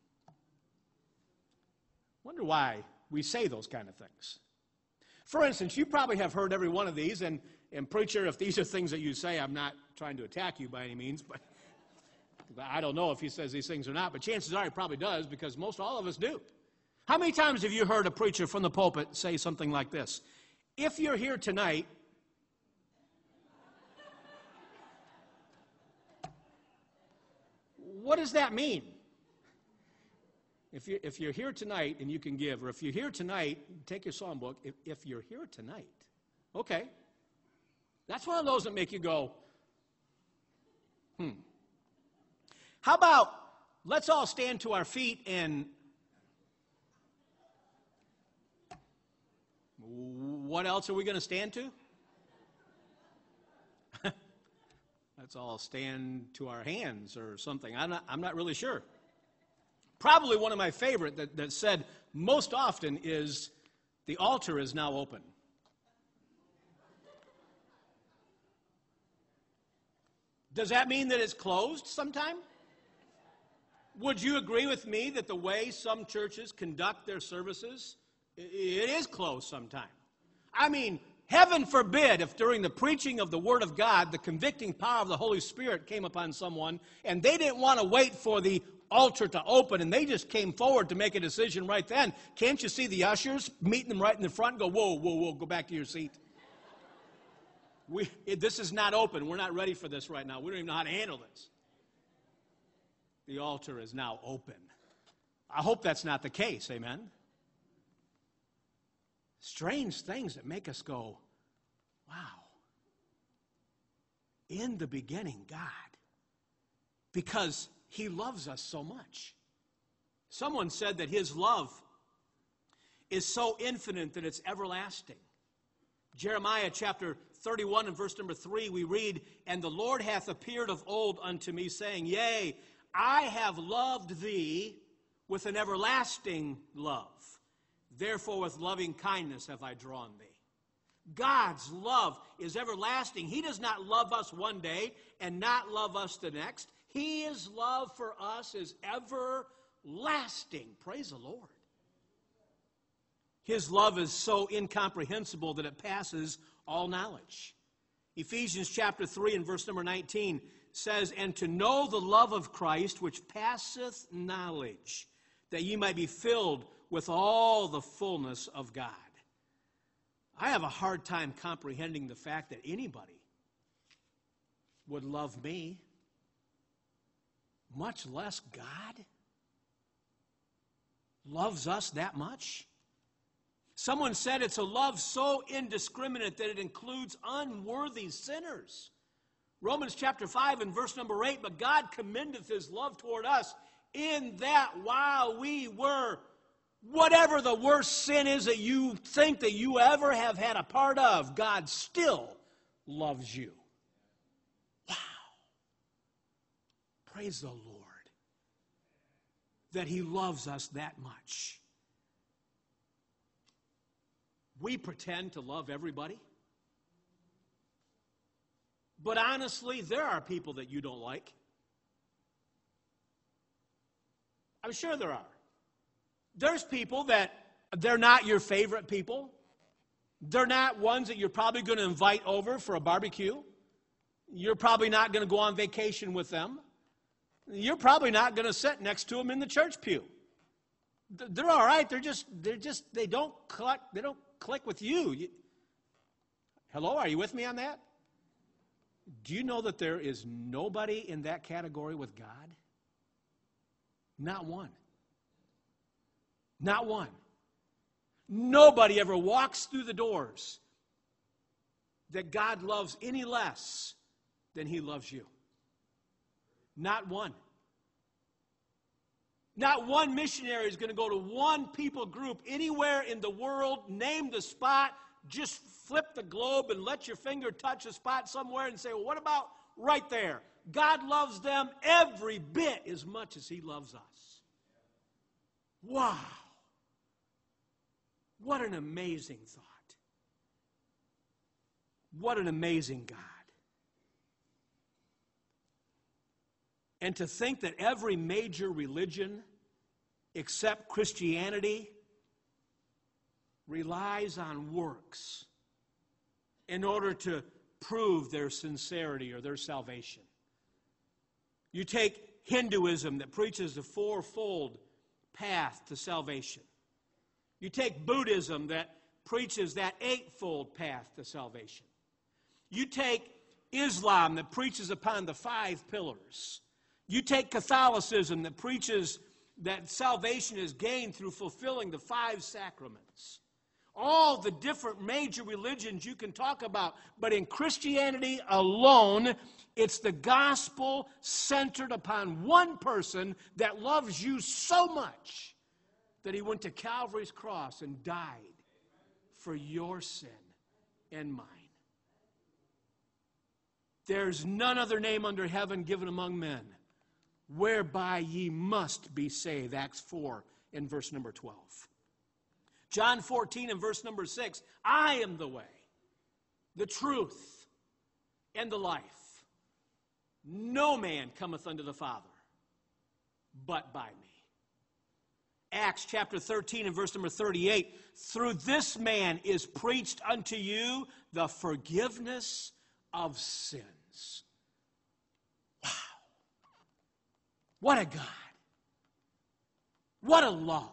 Wonder why we say those kind of things. For instance, you probably have heard every one of these, and, and preacher, if these are things that you say, I'm not trying to attack you by any means, but I don't know if he says these things or not, but chances are he probably does because most all of us do. How many times have you heard a preacher from the pulpit say something like this? If you're here tonight, what does that mean? If you're, if you're here tonight and you can give, or if you're here tonight, take your psalm book. If, if you're here tonight, okay. That's one of those that make you go, hmm. How about let's all stand to our feet and what else are we going to stand to? Let's all stand to our hands or something. I'm not, I'm not really sure. Probably one of my favorite that, that said most often is the altar is now open. Does that mean that it's closed sometime? Would you agree with me that the way some churches conduct their services, it is closed sometime? I mean, heaven forbid if during the preaching of the Word of God, the convicting power of the Holy Spirit came upon someone and they didn't want to wait for the altar to open and they just came forward to make a decision right then. Can't you see the ushers meeting them right in the front and go, whoa, whoa, whoa, go back to your seat. We, it, this is not open. We're not ready for this right now. We don't even know how to handle this. The altar is now open. I hope that's not the case, amen? Strange things that make us go, wow. In the beginning, God. Because he loves us so much. Someone said that his love is so infinite that it's everlasting. Jeremiah chapter thirty-one and verse number three, we read, "And the Lord hath appeared of old unto me, saying, Yea, I have loved thee with an everlasting love. Therefore with loving kindness have I drawn thee." God's love is everlasting. He does not love us one day and not love us the next. His love for us is everlasting. Praise the Lord. His love is so incomprehensible that it passes all knowledge. Ephesians chapter three and verse number nineteen says, "And to know the love of Christ, which passeth knowledge, that ye might be filled with all the fullness of God." I have a hard time comprehending the fact that anybody would love me, much less God loves us that much. Someone said it's a love so indiscriminate that it includes unworthy sinners. Romans chapter five and verse number eight, but God commendeth his love toward us in that while we were, whatever the worst sin is that you think that you ever have had a part of, God still loves you. Wow. Praise the Lord that he loves us that much. We pretend to love everybody. But honestly, there are people that you don't like. I'm sure there are. There's people that they're not your favorite people. They're not ones that you're probably going to invite over for a barbecue. You're probably not going to go on vacation with them. You're probably not going to sit next to them in the church pew. They're all right. They're just, they're just, they don't click, they don't click with you. you. Hello, are you with me on that? Do you know that there is nobody in that category with God? Not one. Not one. Nobody ever walks through the doors that God loves any less than he loves you. Not one. Not one missionary is going to go to one people group anywhere in the world, name the spot, just flip the globe and let your finger touch a spot somewhere and say, well, what about right there? God loves them every bit as much as he loves us. Wow. What an amazing thought. What an amazing God. And to think that every major religion except Christianity relies on works in order to prove their sincerity or their salvation. You take Hinduism that preaches the fourfold path to salvation. You take Buddhism that preaches that eightfold path to salvation. You take Islam that preaches upon the five pillars. You take Catholicism that preaches that salvation is gained through fulfilling the five sacraments. All the different major religions you can talk about, but in Christianity alone, it's the gospel centered upon one person that loves you so much that he went to Calvary's cross and died for your sin and mine. There's none other name under heaven given among men whereby ye must be saved. Acts four in verse number twelve. John fourteen and verse number six. I am the way, the truth, and the life. No man cometh unto the Father but by me. Acts chapter thirteen and verse number thirty-eight. Through this man is preached unto you the forgiveness of sins. Wow. What a God. What a love.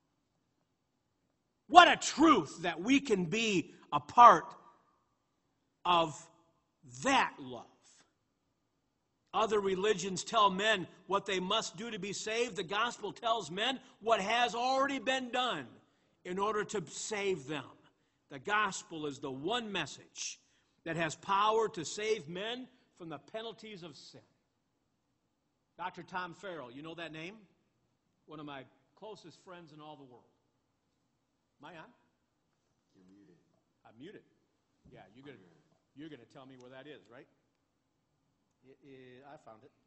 What a truth that we can be a part of that love. Other religions tell men what they must do to be saved. The gospel tells men what has already been done in order to save them. The gospel is the one message that has power to save men from the penalties of sin. Doctor Tom Farrell, you know that name? One of my closest friends in all the world. Am I on? You're muted. I'm muted. Yeah, you're going you're gonna tell me where that is, right? It, it, I found it.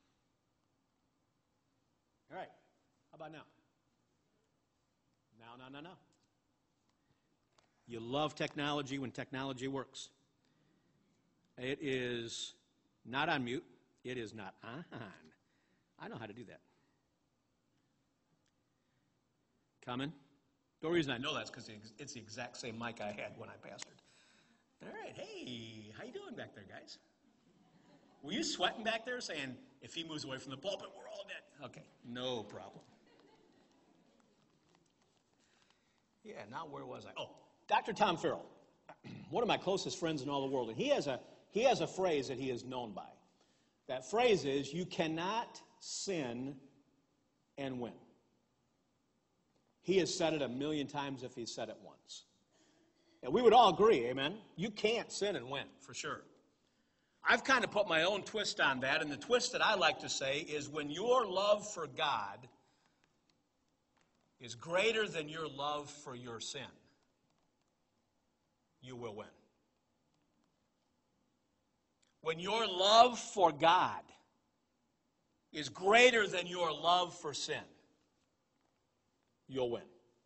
All right. How about now? Now, now, now, now. You love technology when technology works. It is not on mute. It is not on. I know how to do that. Coming. The only reason I know that's because it's the exact same mic I had when I pastored. All right. Hey, how you doing back there, guys? Were you sweating back there saying, if he moves away from the pulpit, we're all dead? Okay, no problem. Yeah, now where was I? Oh, Doctor Tom Farrell, one of my closest friends in all the world, and he has a he has a phrase that he is known by. That phrase is, you cannot sin and win. He has said it a million times if he said it once. And we would all agree, amen? You can't sin and win, for sure. I've kind of put my own twist on that, and the twist that I like to say is when your love for God is greater than your love for your sin, you will win. When your love for God is greater than your love for sin, you'll win.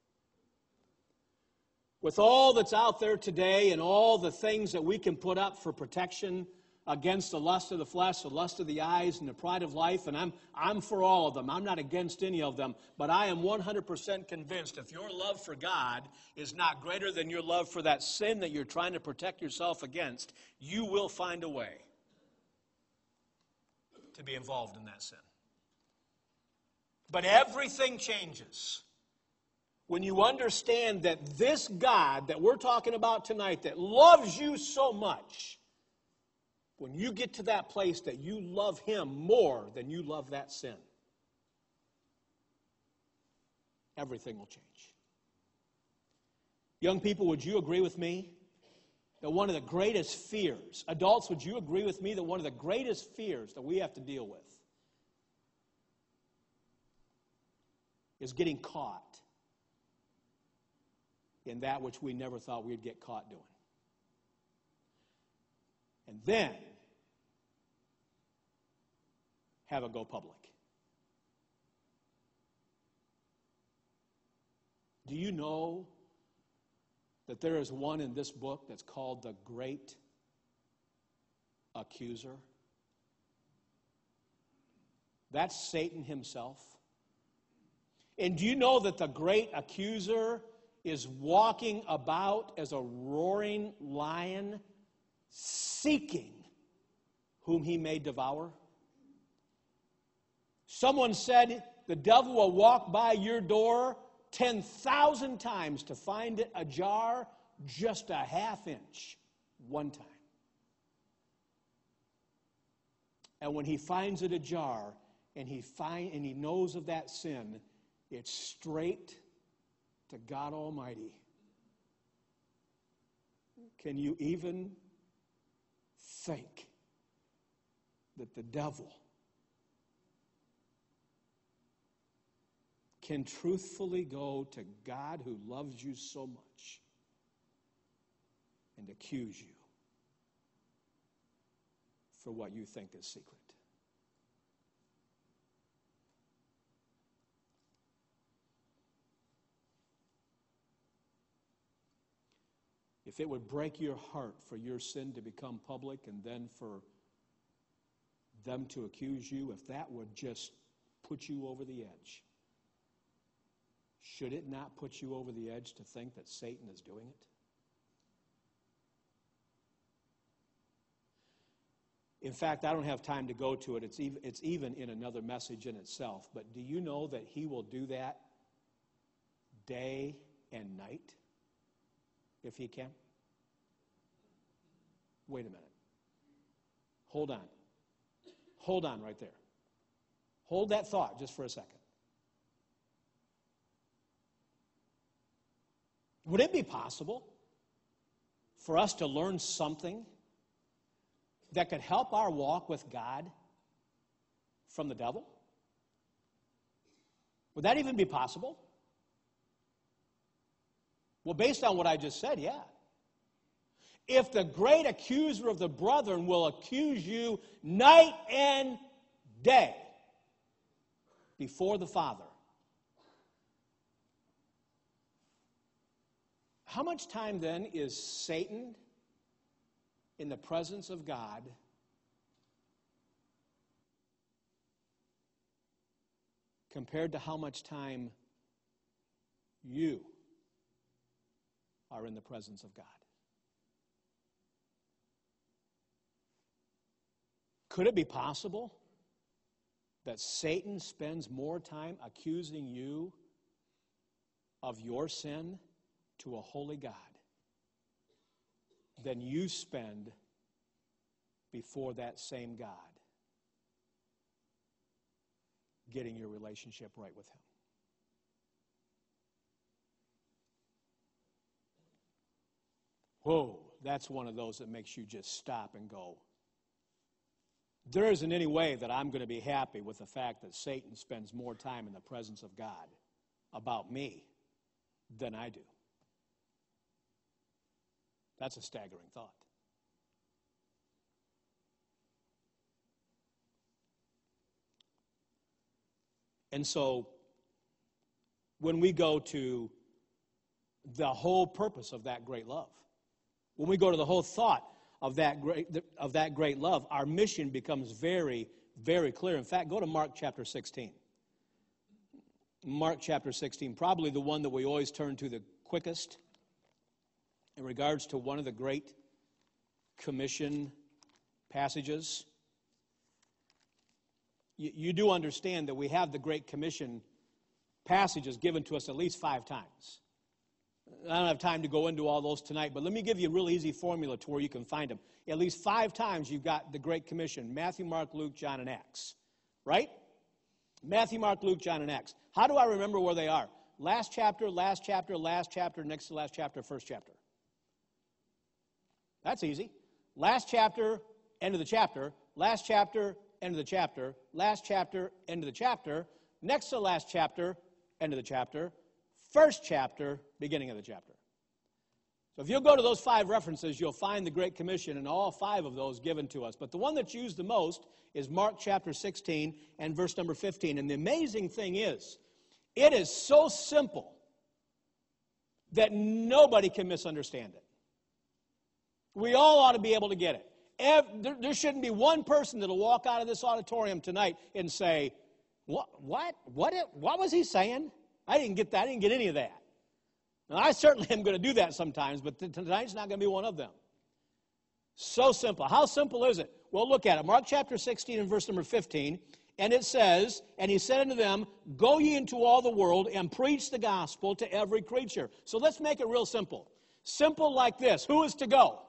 With all that's out there today and all the things that we can put up for protection against the lust of the flesh, the lust of the eyes, and the pride of life, and I'm, I'm for all of them. I'm not against any of them, but I am one hundred percent convinced if your love for God is not greater than your love for that sin that you're trying to protect yourself against, you will find a way to be involved in that sin. But everything changes when you understand that this God that we're talking about tonight, that loves you so much, when you get to that place that you love Him more than you love that sin, everything will change. Young people, would you agree with me that one of the greatest fears, adults, would you agree with me that one of the greatest fears that we have to deal with is getting caught in that which we never thought we'd get caught doing? And then have it go public. Do you know that there is one in this book that's called the Great Accuser? That's Satan himself. And do you know that the Great Accuser is walking about as a roaring lion, seeking whom he may devour? Someone said the devil will walk by your door ten thousand times to find it ajar just a half inch one time. And when he finds it ajar and he find and he knows of that sin, it's straight to God Almighty. Can you even think that the devil can truthfully go to God who loves you so much and accuse you for what you think is secret? If it would break your heart for your sin to become public and then for them to accuse you, if that would just put you over the edge, should it not put you over the edge to think that Satan is doing it? In fact, I don't have time to go to it. It's even, it's even in another message in itself. But do you know that he will do that day and night if he can? Wait a minute. Hold on. Hold on right there. Hold that thought just for a second. Would it be possible for us to learn something that could help our walk with God from the devil? Would that even be possible? Well, based on what I just said, yeah. If the great accuser of the brethren will accuse you night and day before the Father, how much time then is Satan in the presence of God compared to how much time you are in the presence of God? Could it be possible that Satan spends more time accusing you of your sin to a holy God than you spend before that same God getting your relationship right with Him? whoa, that's one of those that makes you just stop and go, there isn't any way that I'm going to be happy with the fact that Satan spends more time in the presence of God about me than I do. That's a staggering thought. And so, when we go to the whole purpose of that great love, when we go to the whole thought of that great, of that great love, our mission becomes very, very clear. In fact, go to Mark chapter sixteen. Mark chapter sixteen, probably the one that we always turn to the quickest in regards to one of the Great Commission passages. You, you do understand that we have the Great Commission passages given to us at least five times. I don't have time to go into all those tonight, but let me give you a real easy formula to where you can find them. At least five times you've got the Great Commission: Matthew, Mark, Luke, John, and Acts. Right? Matthew, Mark, Luke, John, and Acts. How do I remember where they are? Last chapter, last chapter, last chapter, next to last chapter, first chapter. That's easy. Last chapter, end of the chapter. Last chapter, end of the chapter. Last chapter, end of the chapter. Next to last chapter, end of the chapter. First chapter, beginning of the chapter. So if you'll go to those five references, you'll find the Great Commission and all five of those given to us. But the one that's used the most is Mark chapter sixteen and verse number fifteen. And the amazing thing is, it is so simple that nobody can misunderstand it. We all ought to be able to get it. There shouldn't be one person that'll walk out of this auditorium tonight and say, what, what, what, what was he saying? I didn't get that. I didn't get any of that. Now, I certainly am going to do that sometimes, but tonight's not going to be one of them. So simple. How simple is it? Well, look at it. Mark chapter sixteen and verse number fifteen. And it says, and he said unto them, go ye into all the world and preach the gospel to every creature. So let's make it real simple. Simple like this. Who is to go?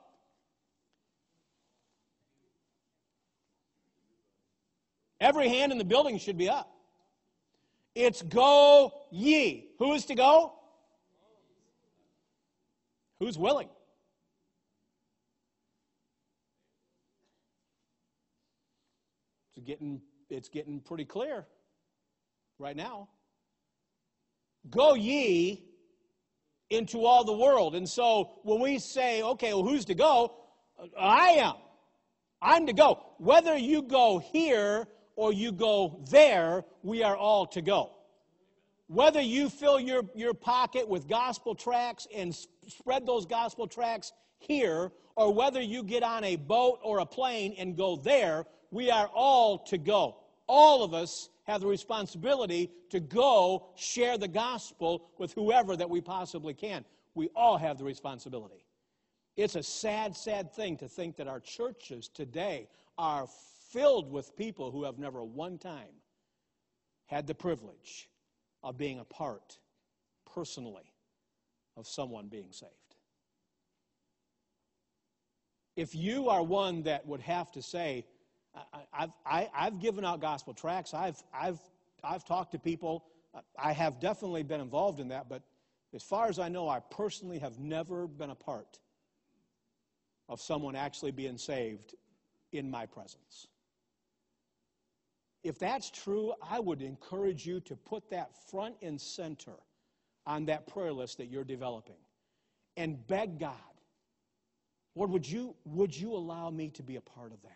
Every hand in the building should be up. It's go ye. Who is to go? Who's willing? It's getting, it's getting pretty clear right now. Go ye into all the world. And so when we say, okay, well, who's to go? I am. I'm to go. Whether you go here or you go there, we are all to go. Whether you fill your, your pocket with gospel tracts and spread those gospel tracts here, or whether you get on a boat or a plane and go there, we are all to go. All of us have the responsibility to go share the gospel with whoever that we possibly can. We all have the responsibility. It's a sad, sad thing to think that our churches today are filled with people who have never one time had the privilege of being a part, personally, of someone being saved. If you are one that would have to say, I've, I, I've given out gospel tracts, I've, I've, I've talked to people, I have definitely been involved in that, but as far as I know, I personally have never been a part of someone actually being saved in my presence. If that's true, I would encourage you to put that front and center on that prayer list that you're developing and beg God, Lord, would you, would you allow me to be a part of that?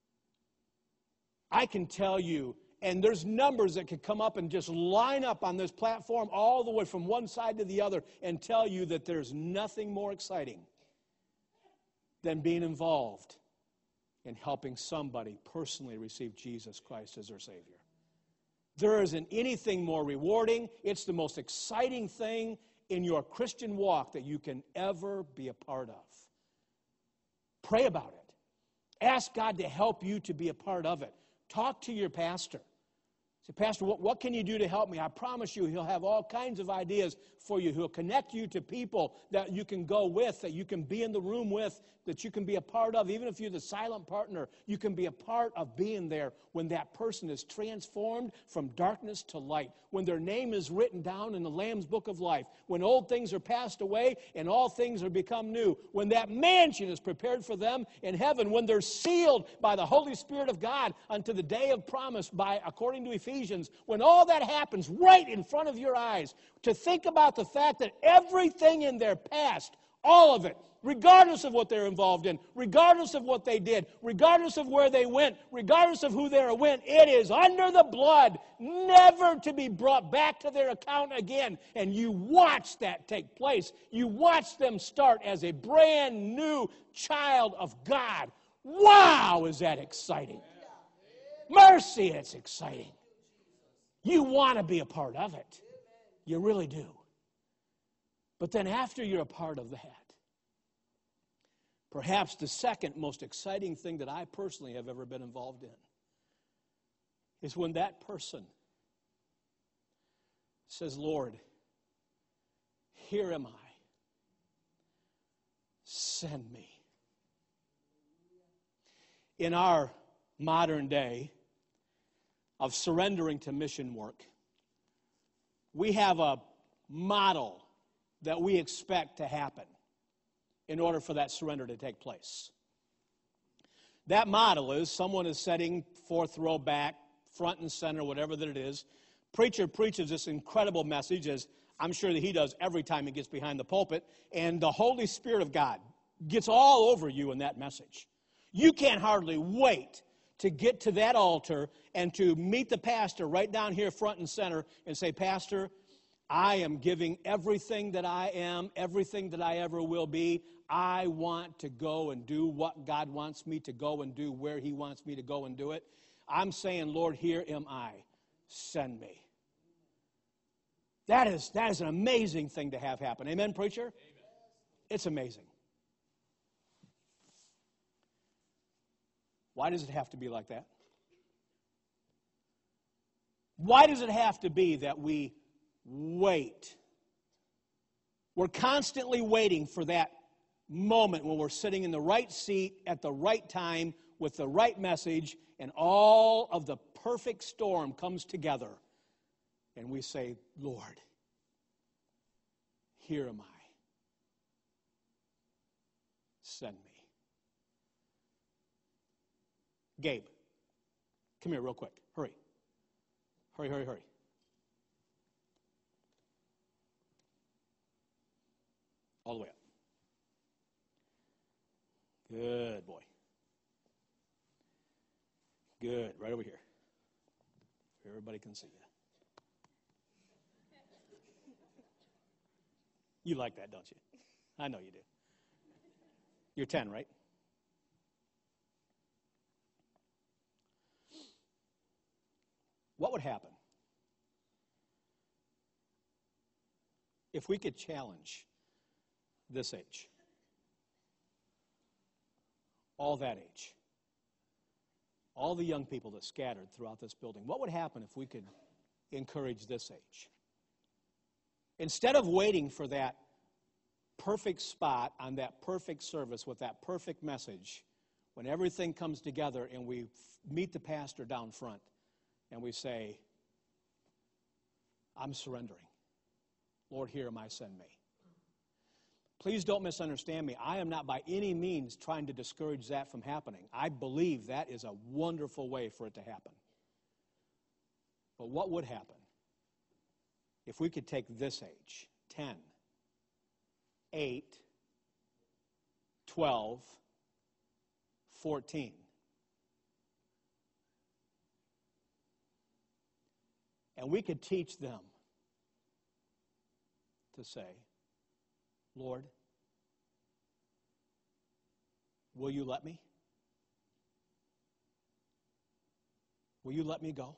I can tell you, and there's numbers that could come up and just line up on this platform all the way from one side to the other and tell you that there's nothing more exciting than being involved in helping somebody personally receive Jesus Christ as their Savior. There isn't anything more rewarding. It's the most exciting thing in your Christian walk that you can ever be a part of. Pray about it. Ask God to help you to be a part of it. Talk to your pastor. Say, Pastor, what, what can you do to help me? I promise you he'll have all kinds of ideas for you. He'll connect you to people that you can go with, that you can be in the room with, that you can be a part of. Even if you're the silent partner, you can be a part of being there when that person is transformed from darkness to light, when their name is written down in the Lamb's Book of Life, when old things are passed away and all things are become new, when that mansion is prepared for them in heaven, when they're sealed by the Holy Spirit of God unto the day of promise by according to Ephesians, when all that happens right in front of your eyes, to think about the fact that everything in their past, all of it, regardless of what they're involved in, regardless of what they did, regardless of where they went, regardless of who they went, it is under the blood, never to be brought back to their account again. And you watch that take place. You watch them start as a brand new child of God. Wow, is that exciting? Mercy, it's exciting. You want to be a part of it. You really do. But then after you're a part of that, perhaps the second most exciting thing that I personally have ever been involved in is when that person says, Lord, here am I. Send me. In our modern day of surrendering to mission work, we have a model that we expect to happen in order for that surrender to take place. That model is someone is sitting fourth row back, front and center, whatever that it is. Preacher preaches this incredible message, as I'm sure that he does every time he gets behind the pulpit, and the Holy Spirit of God gets all over you in that message. You can't hardly wait to get to that altar and to meet the pastor right down here front and center and say, Pastor, I am giving everything that I am, everything that I ever will be. I want to go and do what God wants me to go and do, where he wants me to go and do it. I'm saying, Lord, here am I. Send me. That is, that is an amazing thing to have happen. Amen, preacher? Amen. It's amazing. Why does it have to be like that? Why does it have to be that we wait? We're constantly waiting for that moment when we're sitting in the right seat at the right time with the right message, and all of the perfect storm comes together, and we say, Lord, here am I. Send me. Gabe, come here real quick. Hurry. Hurry, hurry, hurry. All the way up. Good boy. Good. Right over here. Where everybody can see you. You like that, don't you? I know you do. You're ten, right? What would happen if we could challenge this age, all that age, all the young people that scattered throughout this building? What would happen if we could encourage this age? Instead of waiting for that perfect spot on that perfect service with that perfect message, when everything comes together and we meet the pastor down front and we say, I'm surrendering. Lord, here am I, send me. Please don't misunderstand me. I am not by any means trying to discourage that from happening. I believe that is a wonderful way for it to happen. But what would happen if we could take this age, ten, eight, twelve, fourteen, and we could teach them to say, Lord, will you let me? Will you let me go?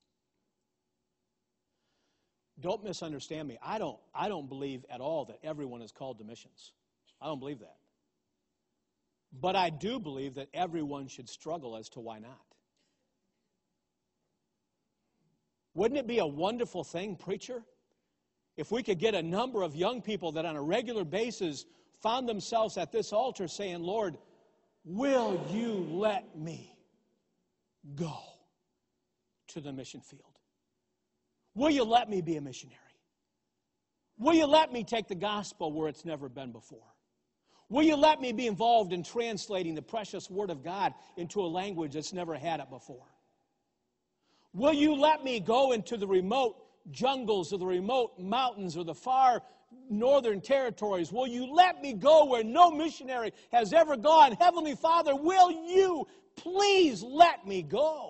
Don't misunderstand me. I don't, I don't believe at all that everyone is called to missions. I don't believe that. But I do believe that everyone should struggle as to why not. Wouldn't it be a wonderful thing, preacher, if we could get a number of young people that on a regular basis found themselves at this altar saying, Lord, will you let me go to the mission field? Will you let me be a missionary? Will you let me take the gospel where it's never been before? Will you let me be involved in translating the precious Word of God into a language that's never had it before? Will you let me go into the remote jungles or the remote mountains or the far northern territories? Will you let me go where no missionary has ever gone? Heavenly Father, will you please let me go?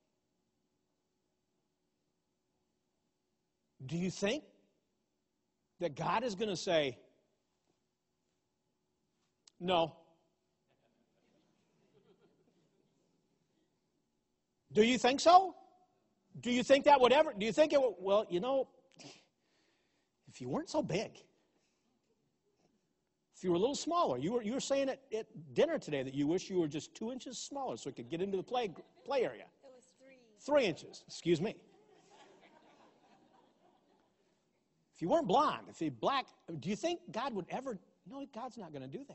Do you think that God is going to say, no? Do you think so? Do you think that would ever, do you think it would, well, you know, if you weren't so big, if you were a little smaller, you were, you were saying at, at dinner today that you wish you were just two inches smaller so we could get into the play, play area. It was three. Three inches, excuse me. If you weren't blonde, if you black, do you think God would ever, no, God's not going to do that.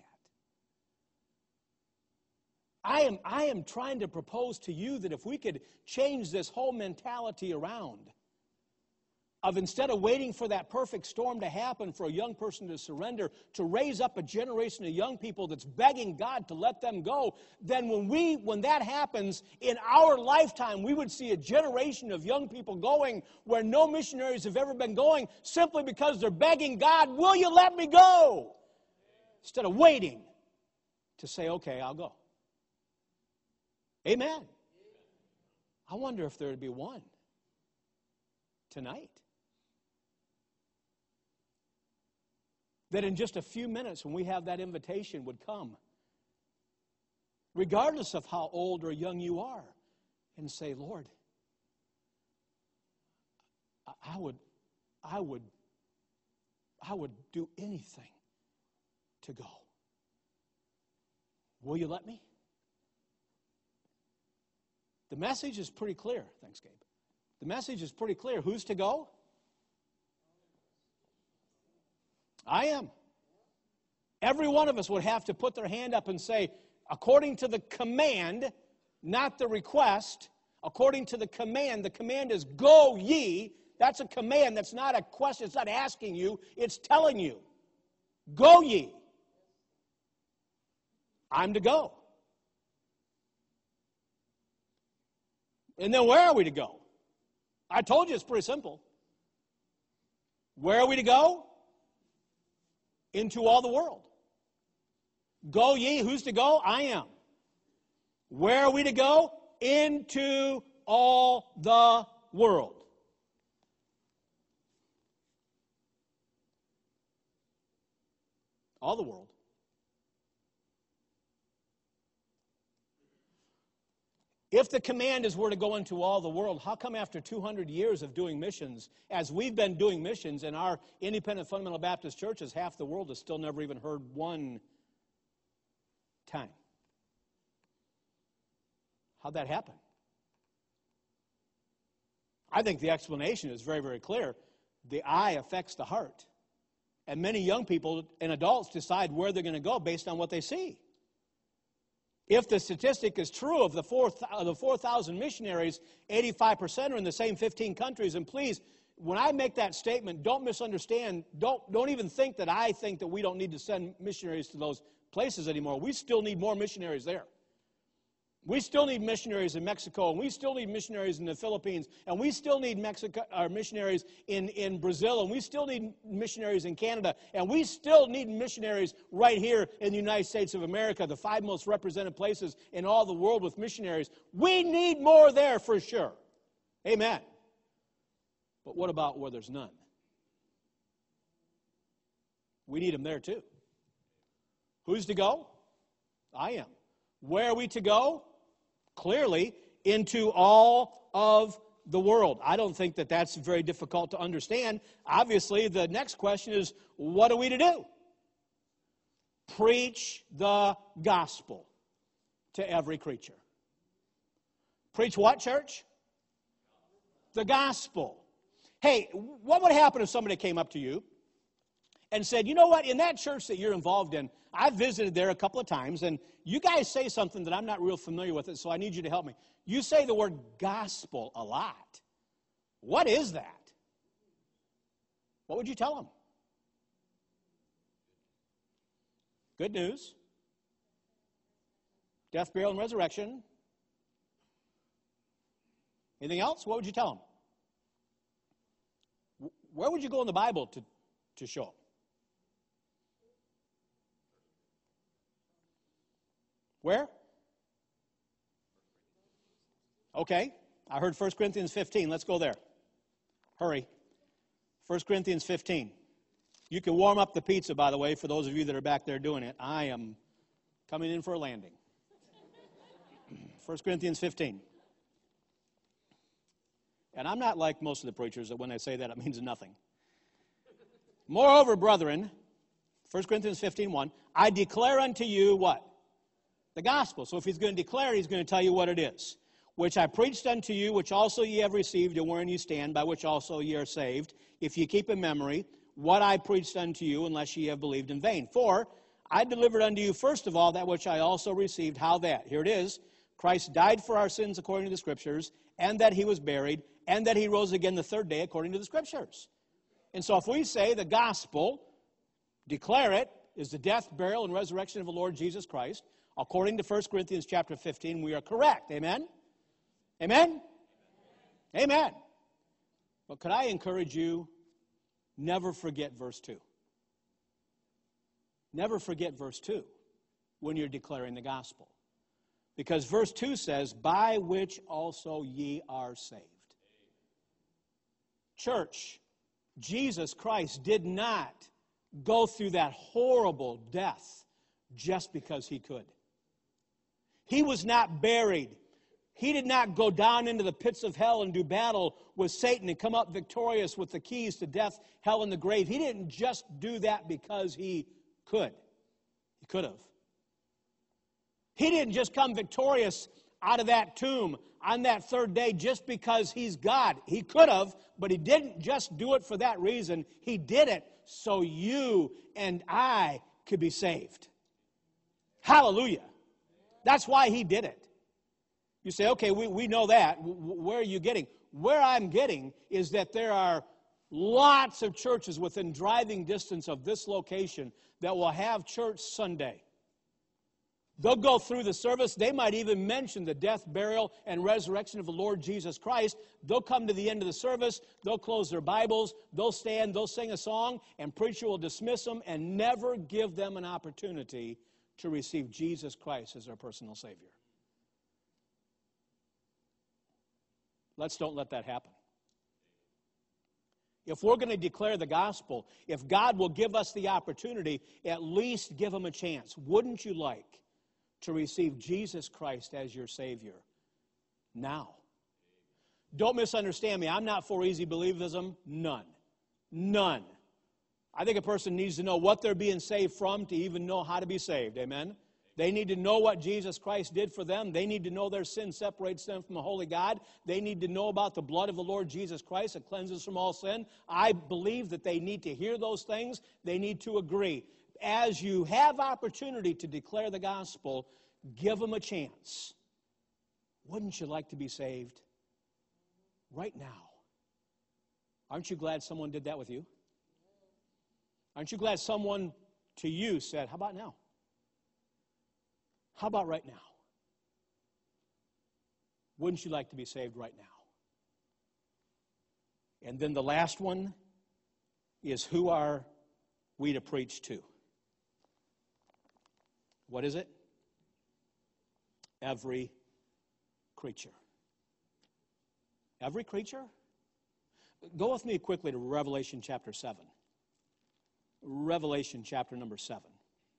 I am, I am trying to propose to you that if we could change this whole mentality around, of instead of waiting for that perfect storm to happen for a young person to surrender, to raise up a generation of young people that's begging God to let them go, then when we, when that happens in our lifetime, we would see a generation of young people going where no missionaries have ever been going, simply because they're begging God, will you let me go? Instead of waiting to say, okay, I'll go. Amen. I wonder if there would be one tonight that in just a few minutes when we have that invitation would come, regardless of how old or young you are, and say, Lord, I would, I would, I would do anything to go. Will you let me? The message is pretty clear. Thanks, Gabe. The message is pretty clear. Who's to go? I am. Every one of us would have to put their hand up and say, according to the command, not the request, according to the command, the command is go ye. That's a command. That's not a question. It's not asking you. It's telling you. Go ye. I'm to go. And then where are we to go? I told you it's pretty simple. Where are we to go? Into all the world. Go ye. Who's to go? I am. Where are we to go? Into all the world. All the world. If the command is we're to go into all the world, how come after two hundred years of doing missions, as we've been doing missions in our independent fundamental Baptist churches, half the world has still never even heard one time? How'd that happen? I think the explanation is very, very clear. The eye affects the heart. And many young people and adults decide where they're going to go based on what they see. If the statistic is true of the four thousand missionaries, eighty-five percent are in the same fifteen countries. And please, when I make that statement, don't misunderstand. Don't, don't even think that I think that we don't need to send missionaries to those places anymore. We still need more missionaries there. We still need missionaries in Mexico, and we still need missionaries in the Philippines, and we still need Mexico, or missionaries in, in Brazil, and we still need missionaries in Canada, and we still need missionaries right here in the United States of America, the five most represented places in all the world with missionaries. We need more there for sure. Amen. But what about where there's none? We need them there too. Who's to go? I am. Where are we to go? Clearly, into all of the world. I don't think that that's very difficult to understand. Obviously, the next question is, what are we to do? Preach the gospel to every creature. Preach what, church? the gospel. Hey, what would happen if somebody came up to you and said, you know what, in that church that you're involved in, I've visited there a couple of times, and you guys say something that I'm not real familiar with it, so I need you to help me. You say the word gospel a lot. What is that? What would you tell them? Good news. Death, burial, and resurrection. Anything else? What would you tell them? Where would you go in the Bible to, to show them? Where? Okay, I heard First Corinthians fifteen. Let's go there. Hurry. First Corinthians fifteen. You can warm up the pizza, by the way, for those of you that are back there doing it. I am coming in for a landing. First Corinthians fifteen. And I'm not like most of the preachers that when they say that it means nothing. Moreover, brethren, First Corinthians fifteen one, I declare unto you what? The gospel. So if he's going to declare, he's going to tell you what it is. Which I preached unto you, which also ye have received, and wherein ye stand, by which also ye are saved, if ye keep in memory what I preached unto you, unless ye have believed in vain. For I delivered unto you first of all that which I also received. How that? Here it is. Christ died for our sins according to the Scriptures, and that he was buried, and that he rose again the third day according to the Scriptures. And so if we say the gospel, declare it, is the death, burial, and resurrection of the Lord Jesus Christ, according to First Corinthians chapter fifteen, we are correct. Amen? Amen? Amen. But could I encourage you, never forget verse two. Never forget verse two when you're declaring the gospel. Because verse two says, by which also ye are saved. Church, Jesus Christ did not go through that horrible death just because he could. He was not buried. He did not go down into the pits of hell and do battle with Satan and come up victorious with the keys to death, hell, and the grave. He didn't just do that because he could. He could have. He didn't just come victorious out of that tomb on that third day just because he's God. He could have, but he didn't just do it for that reason. He did it so you and I could be saved. Hallelujah. That's why he did it. You say, okay, we, we know that. Where are you getting? Where I'm getting is that there are lots of churches within driving distance of this location that will have church Sunday. They'll go through the service. They might even mention the death, burial, and resurrection of the Lord Jesus Christ. They'll come to the end of the service. They'll close their Bibles. They'll stand. They'll sing a song, and preacher will dismiss them and never give them an opportunity to receive Jesus Christ as their personal Savior. Let's don't let that happen. If we're going to declare the gospel, if God will give us the opportunity, at least give them a chance. Wouldn't you like to receive Jesus Christ as your Savior now? Don't misunderstand me. I'm not for easy believism. None. None. I think a person needs to know what they're being saved from to even know how to be saved. Amen? They need to know what Jesus Christ did for them. They need to know their sin separates them from a holy God. They need to know about the blood of the Lord Jesus Christ that cleanses from all sin. I believe that they need to hear those things. They need to agree. As you have opportunity to declare the gospel, give them a chance. Wouldn't you like to be saved right now? Aren't you glad someone did that with you? Aren't you glad someone to you said, how about now? How about right now? Wouldn't you like to be saved right now? And then the last one is, who are we to preach to? What is it? Every creature. Every creature? Go with me quickly to Revelation chapter seven. Revelation chapter number seven.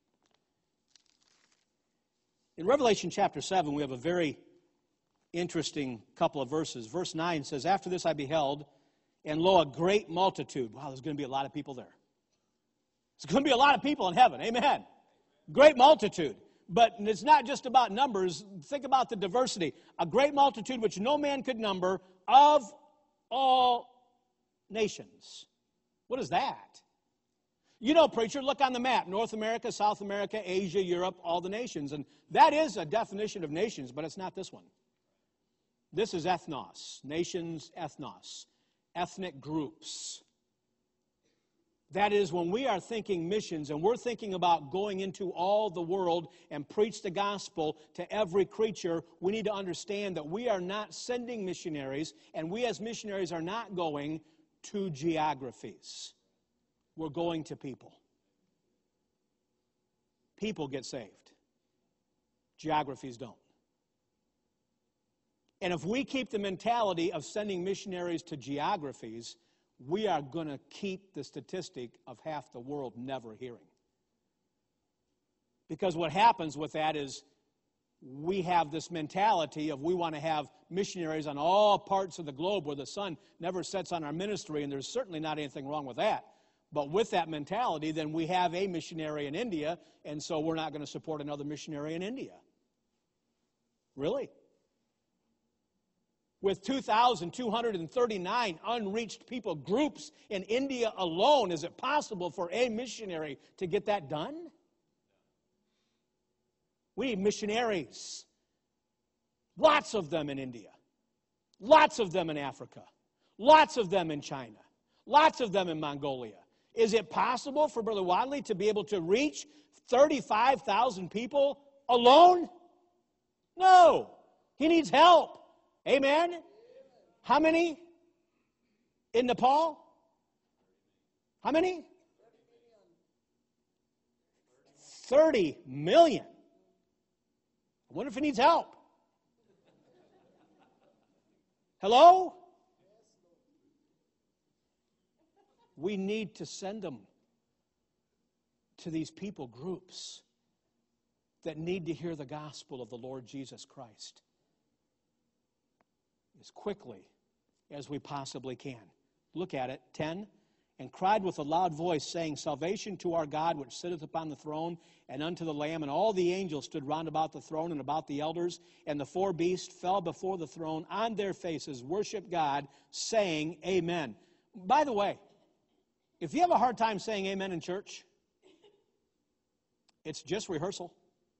In Revelation chapter seven, we have a very interesting couple of verses. Verse nine says, after this I beheld, and lo, a great multitude. Wow, there's going to be a lot of people there. There's going to be a lot of people in heaven. Amen. Great multitude. But it's not just about numbers. Think about the diversity. A great multitude which no man could number, of all nations. What is that? You know, preacher, look on the map. North America, South America, Asia, Europe, all the nations. And that is a definition of nations, but it's not this one. This is ethnos. Nations, ethnos. Ethnic groups. That is, when we are thinking missions and we're thinking about going into all the world and preach the gospel to every creature, we need to understand that we are not sending missionaries, and we as missionaries are not going to geographies. We're going to people. People get saved. Geographies don't. And if we keep the mentality of sending missionaries to geographies, we are going to keep the statistic of half the world never hearing. Because what happens with that is we have this mentality of we want to have missionaries on all parts of the globe where the sun never sets on our ministry, and there's certainly not anything wrong with that. But with that mentality, then we have a missionary in India, and so we're not going to support another missionary in India. Really? With two thousand two hundred thirty-nine unreached people groups in India alone, is it possible for a missionary to get that done? We need missionaries. Lots of them in India. Lots of them in Africa. Lots of them in China. Lots of them in Mongolia. Is it possible for Brother Wadley to be able to reach thirty-five thousand people alone? No. He needs help. Amen? How many in Nepal? How many? thirty million. I wonder if he needs help. Hello? We need to send them to these people groups that need to hear the gospel of the Lord Jesus Christ as quickly as we possibly can. Look at it, ten. And cried with a loud voice, saying, Salvation to our God, which sitteth upon the throne, and unto the Lamb. And all the angels stood round about the throne and about the elders. And the four beasts fell before the throne on their faces, worship God, saying, Amen. By the way, if you have a hard time saying amen in church, it's just rehearsal.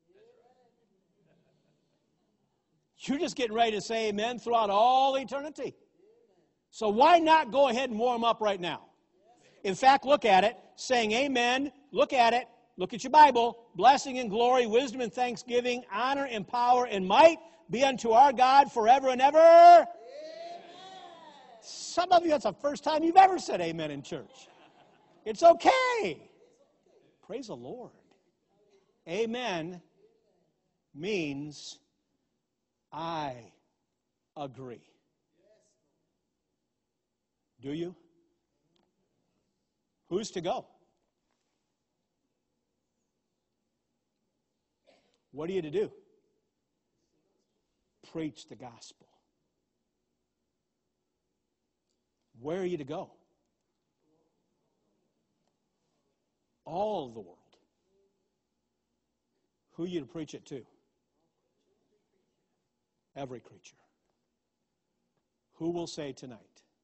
You're just getting ready to say amen throughout all eternity. So why not go ahead and warm up right now? In fact, look at it, saying amen, look at it, look at your Bible, blessing and glory, wisdom and thanksgiving, honor and power and might be unto our God forever and ever. Amen. Some of you, that's the first time you've ever said amen in church. It's okay. Praise the Lord. Amen means I agree. Do you? Who's to go? What are you to do? Preach the gospel. Where are you to go? All of the world. Who are you to preach it to? Every creature. Who will say tonight,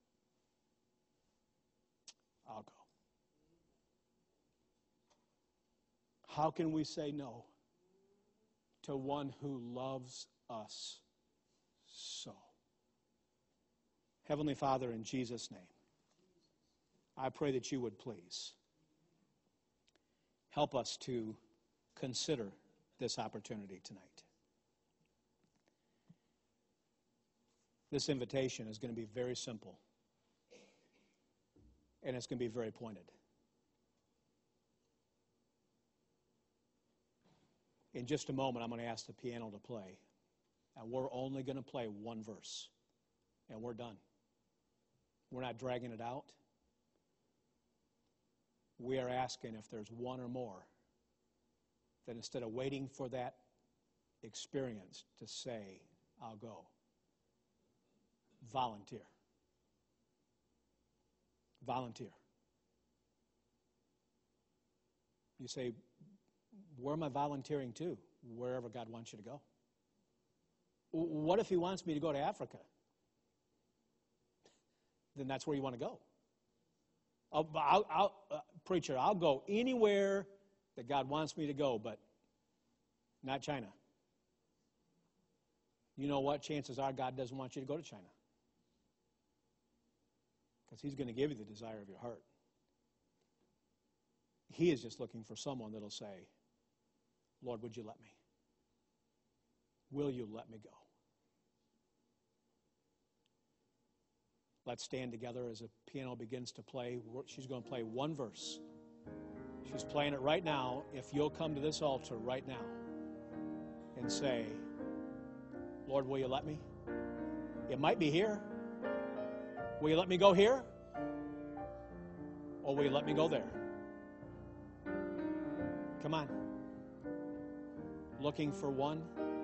I'll go? How can we say no to one who loves us so? Heavenly Father, in Jesus' name, I pray that you would please help us to consider this opportunity tonight. This invitation is going to be very simple, and it's going to be very pointed. In just a moment, I'm going to ask the piano to play, and we're only going to play one verse, and we're done. We're not dragging it out. We are asking if there's one or more that instead of waiting for that experience to say, I'll go, volunteer. Volunteer. You say, where am I volunteering to? Wherever God wants you to go. What if he wants me to go to Africa? then that's where you want to go. I'll, I'll, I'll, uh, preacher, I'll go anywhere that God wants me to go, but not China. You know what? Chances are God doesn't want you to go to China. Because He's going to give you the desire of your heart. He is just looking for someone that'll say, Lord, would you let me? Will you let me go? Let's stand together as the piano begins to play. She's going to play one verse. She's playing it right now. If you'll come to this altar right now and say, Lord, will you let me? It might be here. Will you let me go here? Or will you let me go there? Come on. Looking for one.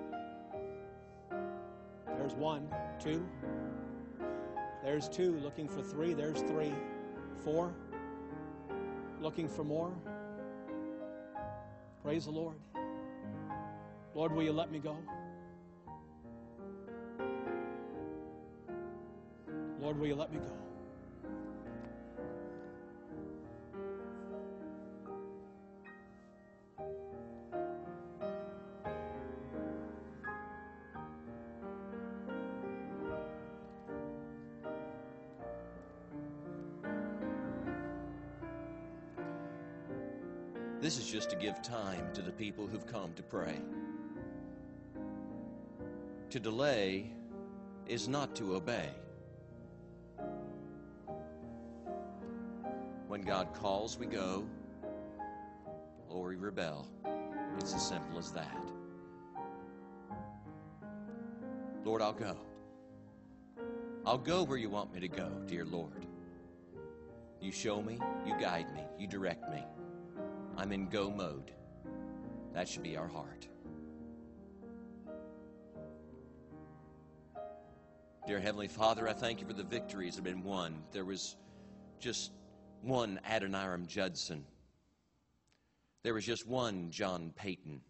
There's one, two. There's two. Looking for three. There's three. Four. Looking for more. Praise the Lord. Lord, will you let me go? Lord, will you let me go? This is just to give time to the people who've come to pray. To delay is not to obey. When God calls, we go, or we rebel. It's as simple as that. Lord, I'll go. I'll go where you want me to go, dear Lord. You show me, you guide me, you direct me. I'm in go mode. That should be our heart. Dear Heavenly Father, I thank you for the victories that have been won. There was just one Adoniram Judson. There was just one John Payton.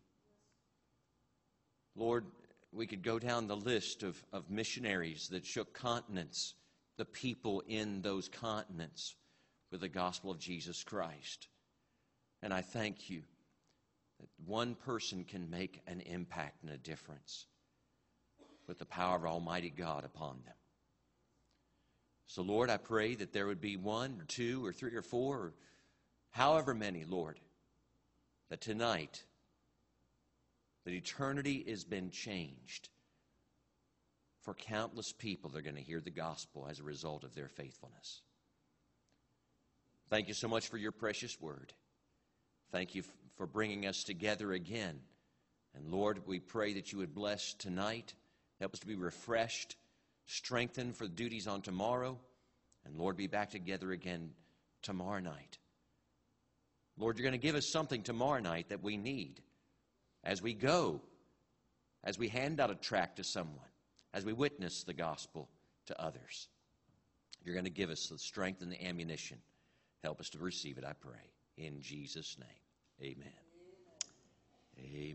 Lord, we could go down the list of, of missionaries that shook continents, the people in those continents with the gospel of Jesus Christ. And I thank you that one person can make an impact and a difference with the power of Almighty God upon them. So, Lord, I pray that there would be one or two or three or four or however many, Lord, that tonight that eternity has been changed for countless people that are going to hear the gospel as a result of their faithfulness. Thank you so much for your precious word. Thank you for bringing us together again. And Lord, we pray that you would bless tonight. Help us to be refreshed, strengthened for the duties on tomorrow. And Lord, be back together again tomorrow night. Lord, you're going to give us something tomorrow night that we need as we go, as we hand out a tract to someone, as we witness the gospel to others. You're going to give us the strength and the ammunition. Help us to receive it, I pray. In Jesus' name, amen. Amen.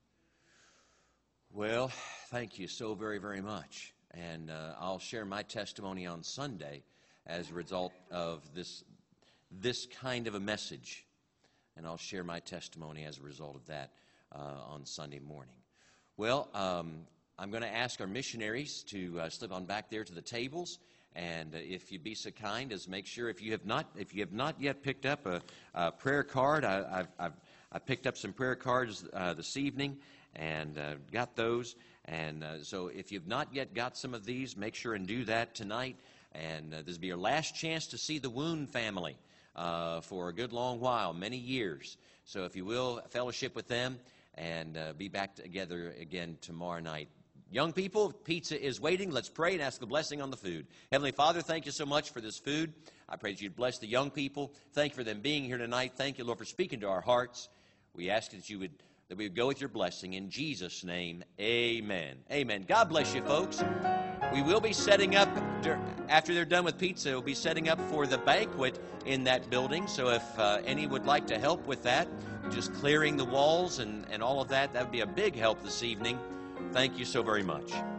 Well, thank you so very, very much. And uh, I'll share my testimony on Sunday as a result of this, this kind of a message. And I'll share my testimony as a result of that uh, on Sunday morning. Well, um, I'm going to ask our missionaries to uh, slip on back there to the tables. And uh, if you'd be so kind as make sure if you have not if you have not yet picked up a, a prayer card, I, I've, I've I picked up some prayer cards uh, this evening and uh, got those. And uh, so if you've not yet got some of these, make sure and do that tonight. And uh, this will be your last chance to see the Woon family uh, for a good long while, many years. So if you will, fellowship with them and uh, be back together again tomorrow night. Young people, pizza is waiting. Let's pray and ask the blessing on the food. Heavenly Father, thank you so much for this food. I pray that you'd bless the young people. Thank you for them being here tonight. Thank you, Lord, for speaking to our hearts. We ask that you would that we would go with your blessing. In Jesus' name, amen. Amen. God bless you, folks. We will be setting up, after they're done with pizza, we'll be setting up for the banquet in that building. So if uh, any would like to help with that, just clearing the walls and, and all of that, that would be a big help this evening. Thank you so very much.